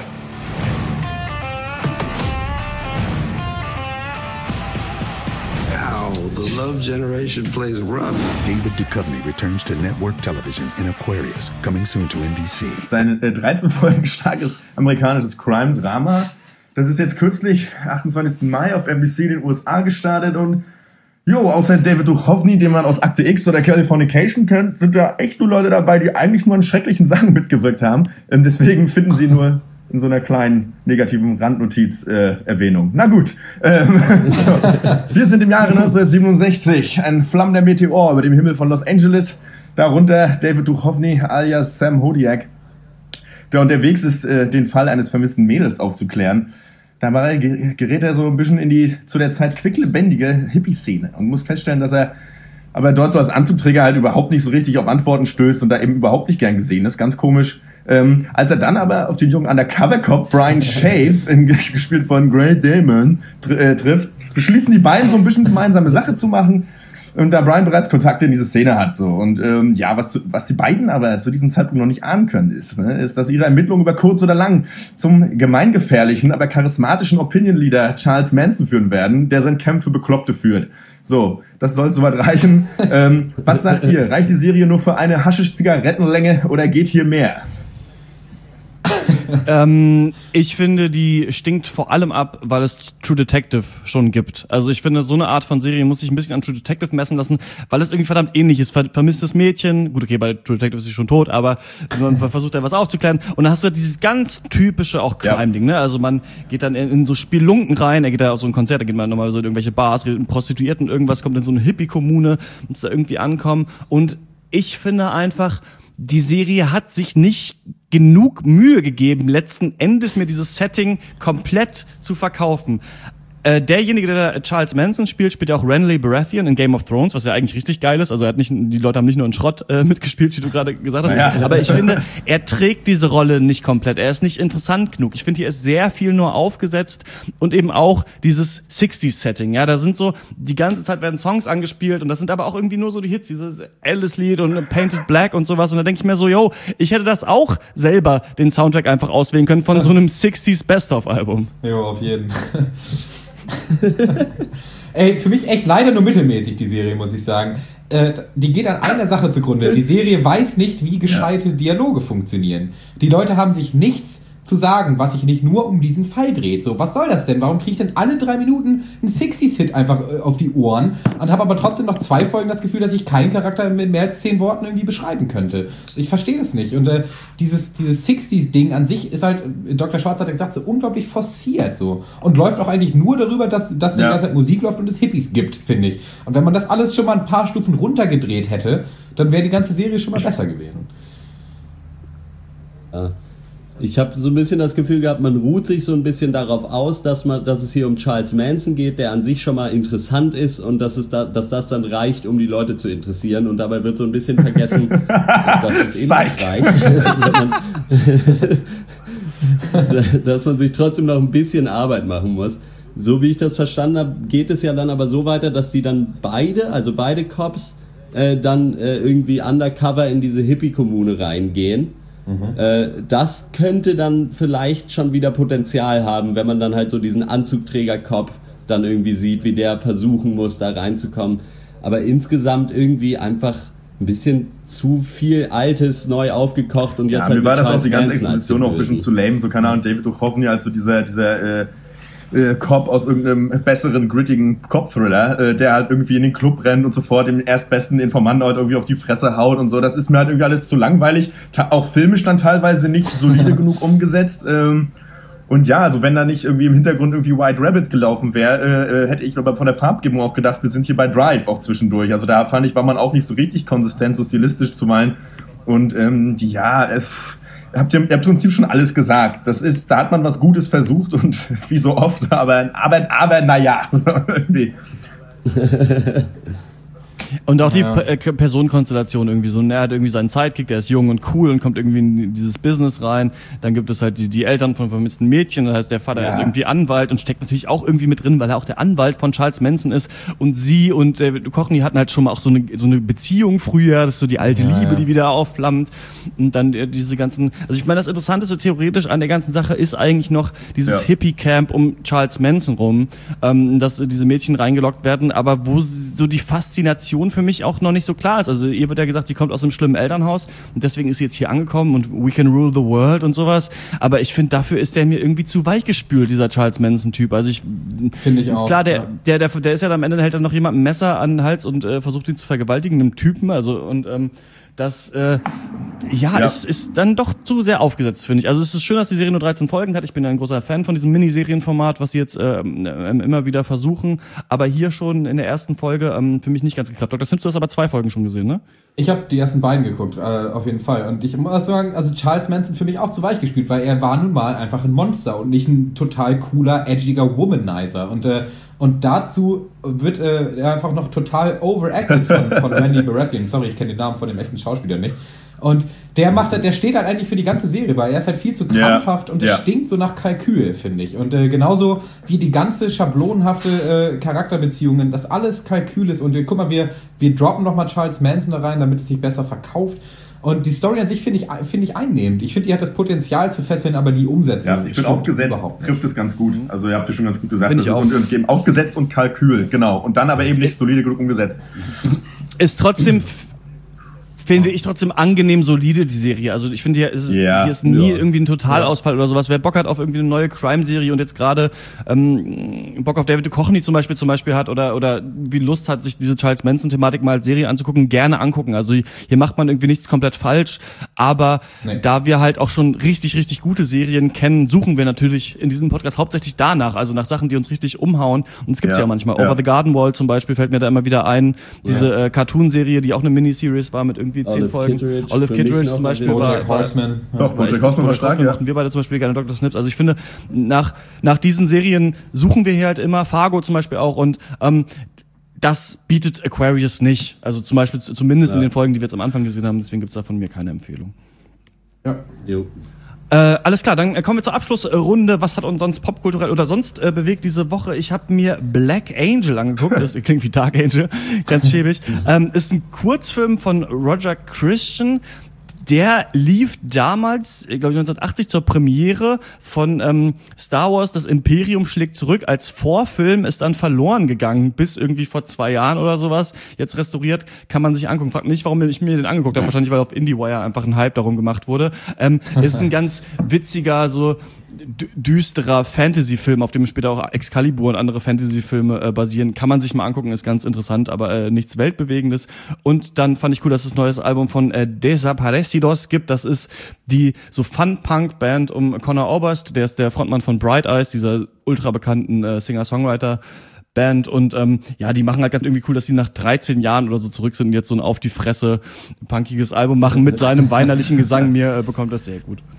Now, the love generation plays rough. David Duchovny returns to network television in Aquarius, coming soon to NBC. Sein 13 Folgen starkes amerikanisches Crime-Drama. Das ist jetzt kürzlich, 28. Mai, auf NBC in den USA gestartet und außer David Duchovny, den man aus Akte X oder Californication kennt, sind da echt nur Leute dabei, die eigentlich nur an schrecklichen Sachen mitgewirkt haben. Deswegen finden sie nur in so einer kleinen negativen Randnotiz Erwähnung. Na gut. Wir sind im Jahre 1967. Ein flammender Meteor über dem Himmel von Los Angeles. Darunter David Duchovny alias Sam Hodiak, der unterwegs ist, den Fall eines vermissten Mädels aufzuklären. Dabei gerät er so ein bisschen in die zu der Zeit quicklebendige Hippie-Szene und muss feststellen, dass er aber dort so als Anzugträger halt überhaupt nicht so richtig auf Antworten stößt und da eben überhaupt nicht gern gesehen ist. Ganz komisch. Als er dann aber auf den jungen Undercover-Cop Brian Schaaf, gespielt von Grey Damon, trifft, beschließen die beiden so ein bisschen gemeinsame Sache zu machen. Und da Brian bereits Kontakte in diese Szene hat, so. Und was die beiden aber zu diesem Zeitpunkt noch nicht ahnen können, ist, dass ihre Ermittlungen über kurz oder lang zum gemeingefährlichen, aber charismatischen Opinion-Leader Charles Manson führen werden, der sein Camp für Bekloppte führt. So, das soll soweit reichen. Was sagt ihr? Reicht die Serie nur für eine Haschisch-Zigarettenlänge oder geht hier mehr? Ich finde, die stinkt vor allem ab, weil es True Detective schon gibt. Also ich finde, so eine Art von Serie muss sich ein bisschen an True Detective messen lassen, weil es irgendwie verdammt ähnlich ist. Vermisstes Mädchen, gut, okay, bei True Detective ist sie schon tot, aber man versucht da was aufzuklären. Und dann hast du halt dieses ganz typische auch Crime-Ding, ne? Also man geht dann in so Spielunken rein, er geht da auf so ein Konzert, da geht man nochmal so in irgendwelche Bars, redet mit Prostituierten, irgendwas, kommt in so eine Hippie-Kommune, muss da irgendwie ankommen. Und ich finde einfach, die Serie hat sich nicht genug Mühe gegeben, letzten Endes mir dieses Setting komplett zu verkaufen. Derjenige, der Charles Manson spielt ja auch Renly Baratheon in Game of Thrones, was ja eigentlich richtig geil ist. Also die Leute haben nicht nur in Schrott mitgespielt, wie du gerade gesagt hast. Ja. Aber ich finde, er trägt diese Rolle nicht komplett. Er ist nicht interessant genug. Ich finde, hier ist sehr viel nur aufgesetzt und eben auch dieses 60s-Setting. Ja, da sind so, die ganze Zeit werden Songs angespielt und das sind aber auch irgendwie nur so die Hits, dieses Alice-Lied und Painted Black und sowas. Und da denke ich mir so, ich hätte das auch selber den Soundtrack einfach auswählen können von so einem 60s Best-of-Album. Jo, auf jeden. Ey, für mich echt leider nur mittelmäßig, die Serie, muss ich sagen. Die geht an einer Sache zugrunde. Die Serie weiß nicht, wie gescheite Dialoge funktionieren. Die Leute haben sich nichts zu sagen, was sich nicht nur um diesen Fall dreht. So, was soll das denn? Warum kriege ich denn alle 3 Minuten einen 60s-Hit einfach auf die Ohren und habe aber trotzdem noch 2 Folgen das Gefühl, dass ich keinen Charakter mit mehr als 10 Worten irgendwie beschreiben könnte? Ich verstehe das nicht. Und dieses 60s-Ding an sich ist halt, Dr. Schwarz hat ja gesagt, so unglaublich forciert so. Und läuft auch eigentlich nur darüber, dass die ganze Zeit Musik läuft und es Hippies gibt, finde ich. Und wenn man das alles schon mal ein paar Stufen runtergedreht hätte, dann wäre die ganze Serie schon mal besser gewesen. Ja. Ich habe so ein bisschen das Gefühl gehabt, man ruht sich so ein bisschen darauf aus, dass es hier um Charles Manson geht, der an sich schon mal interessant ist und dass das dann reicht, um die Leute zu interessieren, und dabei wird so ein bisschen vergessen, dass es eben nicht reicht, dass man sich trotzdem noch ein bisschen Arbeit machen muss. So wie ich das verstanden habe, geht es ja dann aber so weiter, dass die dann beide Cops dann irgendwie undercover in diese Hippie-Kommune reingehen. Das könnte dann vielleicht schon wieder Potenzial haben, wenn man dann halt so diesen Anzugträger-Cop dann irgendwie sieht, wie der versuchen muss, da reinzukommen. Aber insgesamt irgendwie einfach ein bisschen zu viel Altes neu aufgekocht und jetzt halt mir war das auch die ganze Manson Exposition noch ein bisschen zu lame, so keine Ahnung, David Duchovny, also dieser Cop aus irgendeinem besseren, grittigen Cop-Thriller, der halt irgendwie in den Club rennt und sofort dem erstbesten Informanten halt irgendwie auf die Fresse haut und so. Das ist mir halt irgendwie alles zu langweilig. Auch filmisch dann teilweise nicht solide genug umgesetzt. Und ja, also wenn da nicht irgendwie im Hintergrund irgendwie White Rabbit gelaufen wäre, hätte ich aber von der Farbgebung auch gedacht, wir sind hier bei Drive auch zwischendurch. Also da fand ich, war man auch nicht so richtig konsistent, so stilistisch zu malen. Und Habt ihr im Prinzip schon alles gesagt. Da hat man was Gutes versucht und wie so oft, aber naja, so irgendwie. Und auch die Personenkonstellation irgendwie so, er hat irgendwie seinen Sidekick, der ist jung und cool und kommt irgendwie in dieses Business rein. Dann gibt es halt die Eltern von vermissten Mädchen, das heißt, der Vater ist irgendwie Anwalt und steckt natürlich auch irgendwie mit drin, weil er auch der Anwalt von Charles Manson ist. Und sie und Duchovny hatten halt schon mal auch so eine Beziehung früher, das ist so die alte Liebe, die wieder aufflammt. Und dann diese ganzen, also ich meine, das Interessanteste theoretisch an der ganzen Sache ist eigentlich noch dieses Hippie-Camp um Charles Manson rum, dass diese Mädchen reingelockt werden, aber wo so die Faszination für mich auch noch nicht so klar ist. Also ihr wird ja gesagt, sie kommt aus einem schlimmen Elternhaus und deswegen ist sie jetzt hier angekommen und we can rule the world und sowas. Aber ich finde, dafür ist der mir irgendwie zu weichgespült, dieser Charles Manson-Typ. Also finde ich auch. Klar, der ist ja am Ende, hält dann noch jemand ein Messer an den Hals und versucht ihn zu vergewaltigen, einem Typen. Also und das ist dann doch zu sehr aufgesetzt, finde ich. Also es ist schön, dass die Serie nur 13 Folgen hat. Ich bin ein großer Fan von diesem Miniserienformat, was sie jetzt immer wieder versuchen. Aber hier schon in der ersten Folge für mich nicht ganz geklappt. Dr. Sims, du hast aber 2 Folgen schon gesehen, ne? Ich habe die ersten beiden geguckt, auf jeden Fall. Und ich muss sagen, also Charles Manson für mich auch zu weich gespielt, weil er war nun mal einfach ein Monster und nicht ein total cooler, edgiger Womanizer. Und dazu wird er einfach noch total overacted von Randy Baratheon. Sorry, ich kenne den Namen von dem echten Schauspieler nicht. Und der steht halt eigentlich für die ganze Serie, weil er ist halt viel zu krampfhaft und es stinkt so nach Kalkül, finde ich. Und genauso wie die ganze schablonenhafte Charakterbeziehungen, das alles Kalkül ist. Und guck mal, wir droppen nochmal Charles Manson da rein, damit es sich besser verkauft. Und die Story an sich finde ich einnehmend. Ich finde, die hat das Potenzial zu fesseln, aber die Umsetzung. Ja, ich finde, aufgesetzt trifft es ganz gut. Also, ihr habt es schon ganz gut gesagt. Das ist und aufgesetzt und Kalkül, genau. Und dann aber eben nicht solide genug umgesetzt. Ist trotzdem finde ich trotzdem angenehm solide, die Serie. Also ich finde, hier ist nie irgendwie ein Totalausfall oder sowas. Wer Bock hat auf irgendwie eine neue Crime-Serie und jetzt gerade Bock auf David Duchovny zum Beispiel hat oder wie Lust hat, sich diese Charles Manson-Thematik mal als Serie anzugucken, gerne angucken. Also hier macht man irgendwie nichts komplett falsch, aber da wir halt auch schon richtig, richtig gute Serien kennen, suchen wir natürlich in diesem Podcast hauptsächlich danach, also nach Sachen, die uns richtig umhauen. Und es gibt's ja manchmal. Over the Garden Wall zum Beispiel fällt mir da immer wieder ein. Diese Cartoon-Serie, die auch eine Miniseries war mit irgendwie 10 Folgen. Olive Kitteridge zum Beispiel. BoJack Horseman. BoJack Horseman war stark, mochten wir beide zum Beispiel gerne, Dr. Snips. Also ich finde, nach diesen Serien suchen wir hier halt immer, Fargo zum Beispiel auch, und das bietet Aquarius nicht. Also zum Beispiel, zumindest in den Folgen, die wir jetzt am Anfang gesehen haben, deswegen gibt's da von mir keine Empfehlung. Ja. Jo. Alles klar, dann kommen wir zur Abschlussrunde. Was hat uns sonst popkulturell oder sonst bewegt diese Woche? Ich habe mir Black Angel angeguckt. Das klingt wie Dark Angel, ganz schäbig. Ist ein Kurzfilm von Roger Christian. der lief damals, glaube ich 1980 zur Premiere von Star Wars, das Imperium schlägt zurück als Vorfilm, ist dann verloren gegangen, bis irgendwie vor 2 Jahren oder sowas. Jetzt restauriert, kann man sich angucken. Fragt nicht, warum ich mir den angeguckt habe. Wahrscheinlich, weil auf IndieWire einfach ein Hype darum gemacht wurde. Ist ein ganz witziger, so düsterer Fantasy-Film, auf dem später auch Excalibur und andere Fantasy-Filme basieren. Kann man sich mal angucken, ist ganz interessant, aber nichts Weltbewegendes. Und dann fand ich cool, dass es ein neues Album von Desaparecidos gibt. Das ist die so Fun-Punk-Band um Conor Oberst, der ist der Frontmann von Bright Eyes, dieser ultra bekannten Singer-Songwriter Band, und die machen halt ganz irgendwie cool, dass sie nach 13 Jahren oder so zurück sind und jetzt so ein auf die Fresse punkiges Album machen mit seinem weinerlichen Gesang. Mir bekommt das sehr gut.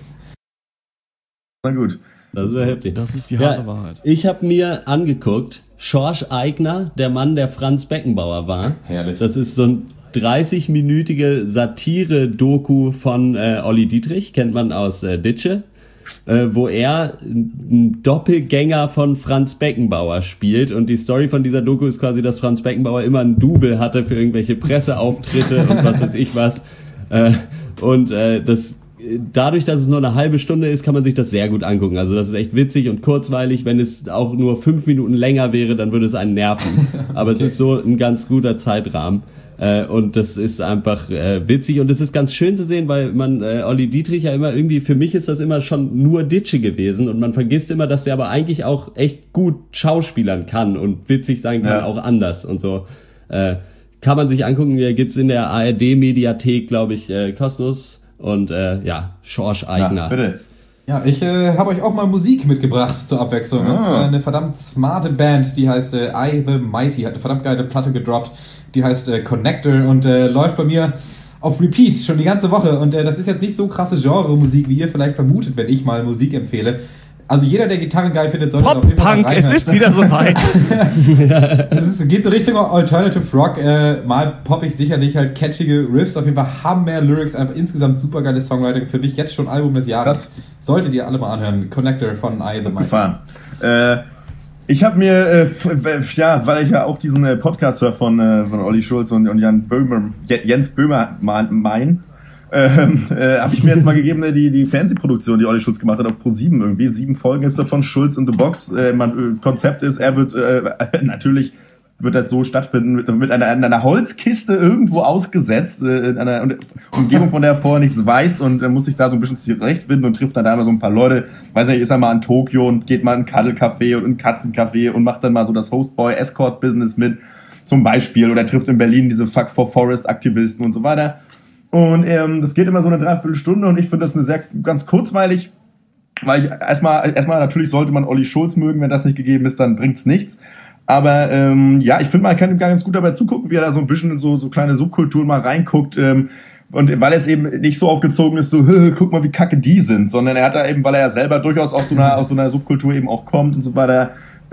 Na gut. Das ist ja heftig. Das ist die harte Wahrheit. Ich habe mir angeguckt, Schorsch Aigner, der Mann, der Franz Beckenbauer war. Herrlich. Das ist so ein 30-minütige Satire-Doku von Olli Dietrich, kennt man aus Ditsche, wo er einen Doppelgänger von Franz Beckenbauer spielt. Und die Story von dieser Doku ist quasi, dass Franz Beckenbauer immer ein Double hatte für irgendwelche Presseauftritte und was weiß ich was. Dadurch, dass es nur eine halbe Stunde ist, kann man sich das sehr gut angucken. Also das ist echt witzig und kurzweilig. Wenn es auch nur 5 Minuten länger wäre, dann würde es einen nerven. Aber es ist so ein ganz guter Zeitrahmen. Und das ist einfach witzig. Und es ist ganz schön zu sehen, weil man Olli Dietrich ja immer irgendwie, für mich ist das immer schon nur Ditsche gewesen. Und man vergisst immer, dass der aber eigentlich auch echt gut schauspielern kann und witzig sein kann, auch anders und so. Kann man sich angucken. Gibt's in der ARD-Mediathek, glaube ich, kostenlos. Und Schorsch Aigner. Ja, bitte. Ja, ich habe euch auch mal Musik mitgebracht zur Abwechslung. Und zwar eine verdammt smarte Band, die heißt I the Mighty, hat eine verdammt geile Platte gedroppt, die heißt Connector und läuft bei mir auf Repeat schon die ganze Woche. Und das ist jetzt nicht so krasse Genre-Musik, wie ihr vielleicht vermutet, wenn ich mal Musik empfehle. Also jeder, der Gitarren geil findet, sollte auf jeden Fall Pop-Punk, es ist wieder soweit. Es geht so Richtung Alternative Rock. Mal poppig, sicherlich halt catchige Riffs. Auf jeden Fall haben mehr Lyrics, einfach insgesamt super geiles Songwriting. Für mich jetzt schon Album des Jahres. Solltet ihr alle mal anhören. Connector von I the Mighty. Ich habe mir, weil ich ja auch diesen Podcast höre von Olli Schulz und Jens Böhmermann, habe ich mir jetzt mal gegeben, die Fernsehproduktion, die Olli Schulz gemacht hat auf Pro7 irgendwie. 7 Folgen gibt's davon, Schulz in the Box. Konzept ist, er wird natürlich wird das so stattfinden, mit einer Holzkiste irgendwo ausgesetzt, in einer Umgebung, von der er vorher nichts weiß, und muss sich da so ein bisschen zurechtfinden und trifft dann da immer so ein paar Leute. Weiß nicht, ist er mal in Tokio und geht mal in ein Cuddle-Café und in ein Katzencafé und macht dann mal so das Hostboy-Escort-Business mit, zum Beispiel. Oder trifft in Berlin diese Fuck for Forest-Aktivisten und so weiter. Und das geht immer so eine Dreiviertelstunde, und ich finde das ganz kurzweilig, weil ich erstmal natürlich sollte man Olli Schulz mögen, wenn das nicht gegeben ist, dann bringt's nichts. Aber ich finde, man kann ihm ganz gut dabei zugucken, wie er da so ein bisschen in so kleine Subkulturen mal reinguckt. Und weil es eben nicht so aufgezogen ist, so, guck mal, wie kacke die sind, sondern er hat da eben, weil er ja selber durchaus aus so einer Subkultur eben auch kommt und so weiter,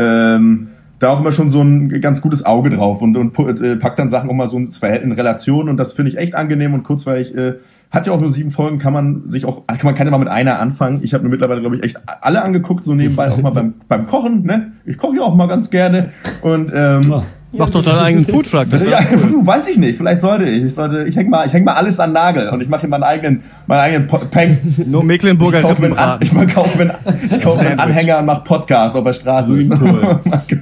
da auch immer schon so ein ganz gutes Auge drauf und packt dann Sachen auch mal so ins Verhältnis in Relation, und das finde ich echt angenehm und kurzweilig. Hat ja auch nur 7 Folgen, kann man ja mal mit einer anfangen. Ich habe mir mittlerweile, glaube ich, echt alle angeguckt, so nebenbei auch mal beim Kochen, ne? Ich koche ja auch mal ganz gerne, und mach doch deinen eigenen Foodtruck. Ja, weiß ich nicht. Vielleicht sollte ich. Ich häng mal alles an Nagel, und ich mache hier meinen eigenen Peng. Nur Mecklenburger Rippenbraten. Ich kaufe mir einen Anhänger und mache Podcast auf der Straße. Cool.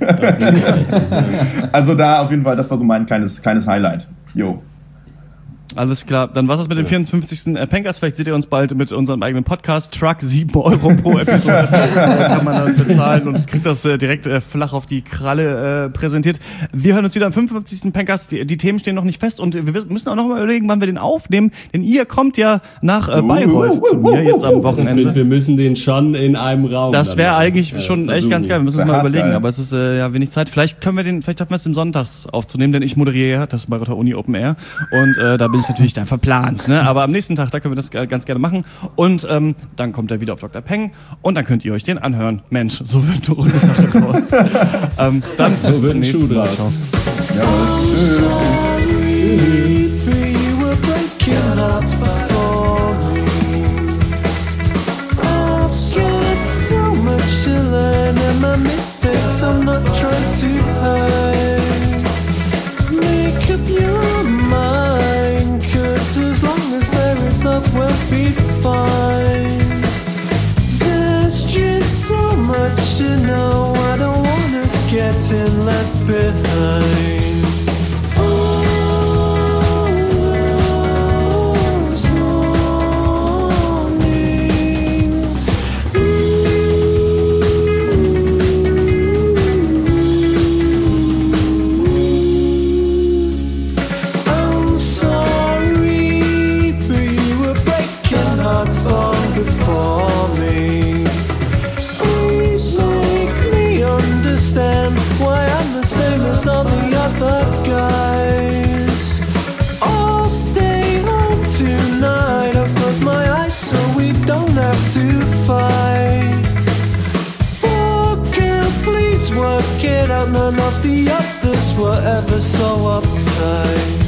Also da auf jeden Fall, das war so mein kleines Highlight. Jo. Alles klar, dann was ist mit dem 54. Pencast? Vielleicht seht ihr uns bald mit unserem eigenen Podcast. Truck, 7 Euro pro Episode kann man dann bezahlen und kriegt das direkt flach auf die Kralle präsentiert. Wir hören uns wieder am 55. Pencast. Die Themen stehen noch nicht fest, und wir müssen auch noch mal überlegen, wann wir den aufnehmen, denn ihr kommt ja nach Bayreuth zu mir jetzt am Wochenende. Wir müssen den schon in einem Raum. Das wäre eigentlich schon echt ganz geil. Wir müssen es mal überlegen, geil. aber es ist wenig Zeit. Vielleicht schaffen wir es den sonntags aufzunehmen, denn ich moderiere ja das Bayreuther Uni Open Air, und da bin ich natürlich dann verplant, ne? Aber am nächsten Tag, da können wir das ganz gerne machen, und dann kommt er wieder auf Dr. Peng, und dann könnt ihr euch den anhören. Mensch, so wird eine runde Sache raus. Dann bis zum nächsten Mal. Ciao. As long as there is no ever so uptight.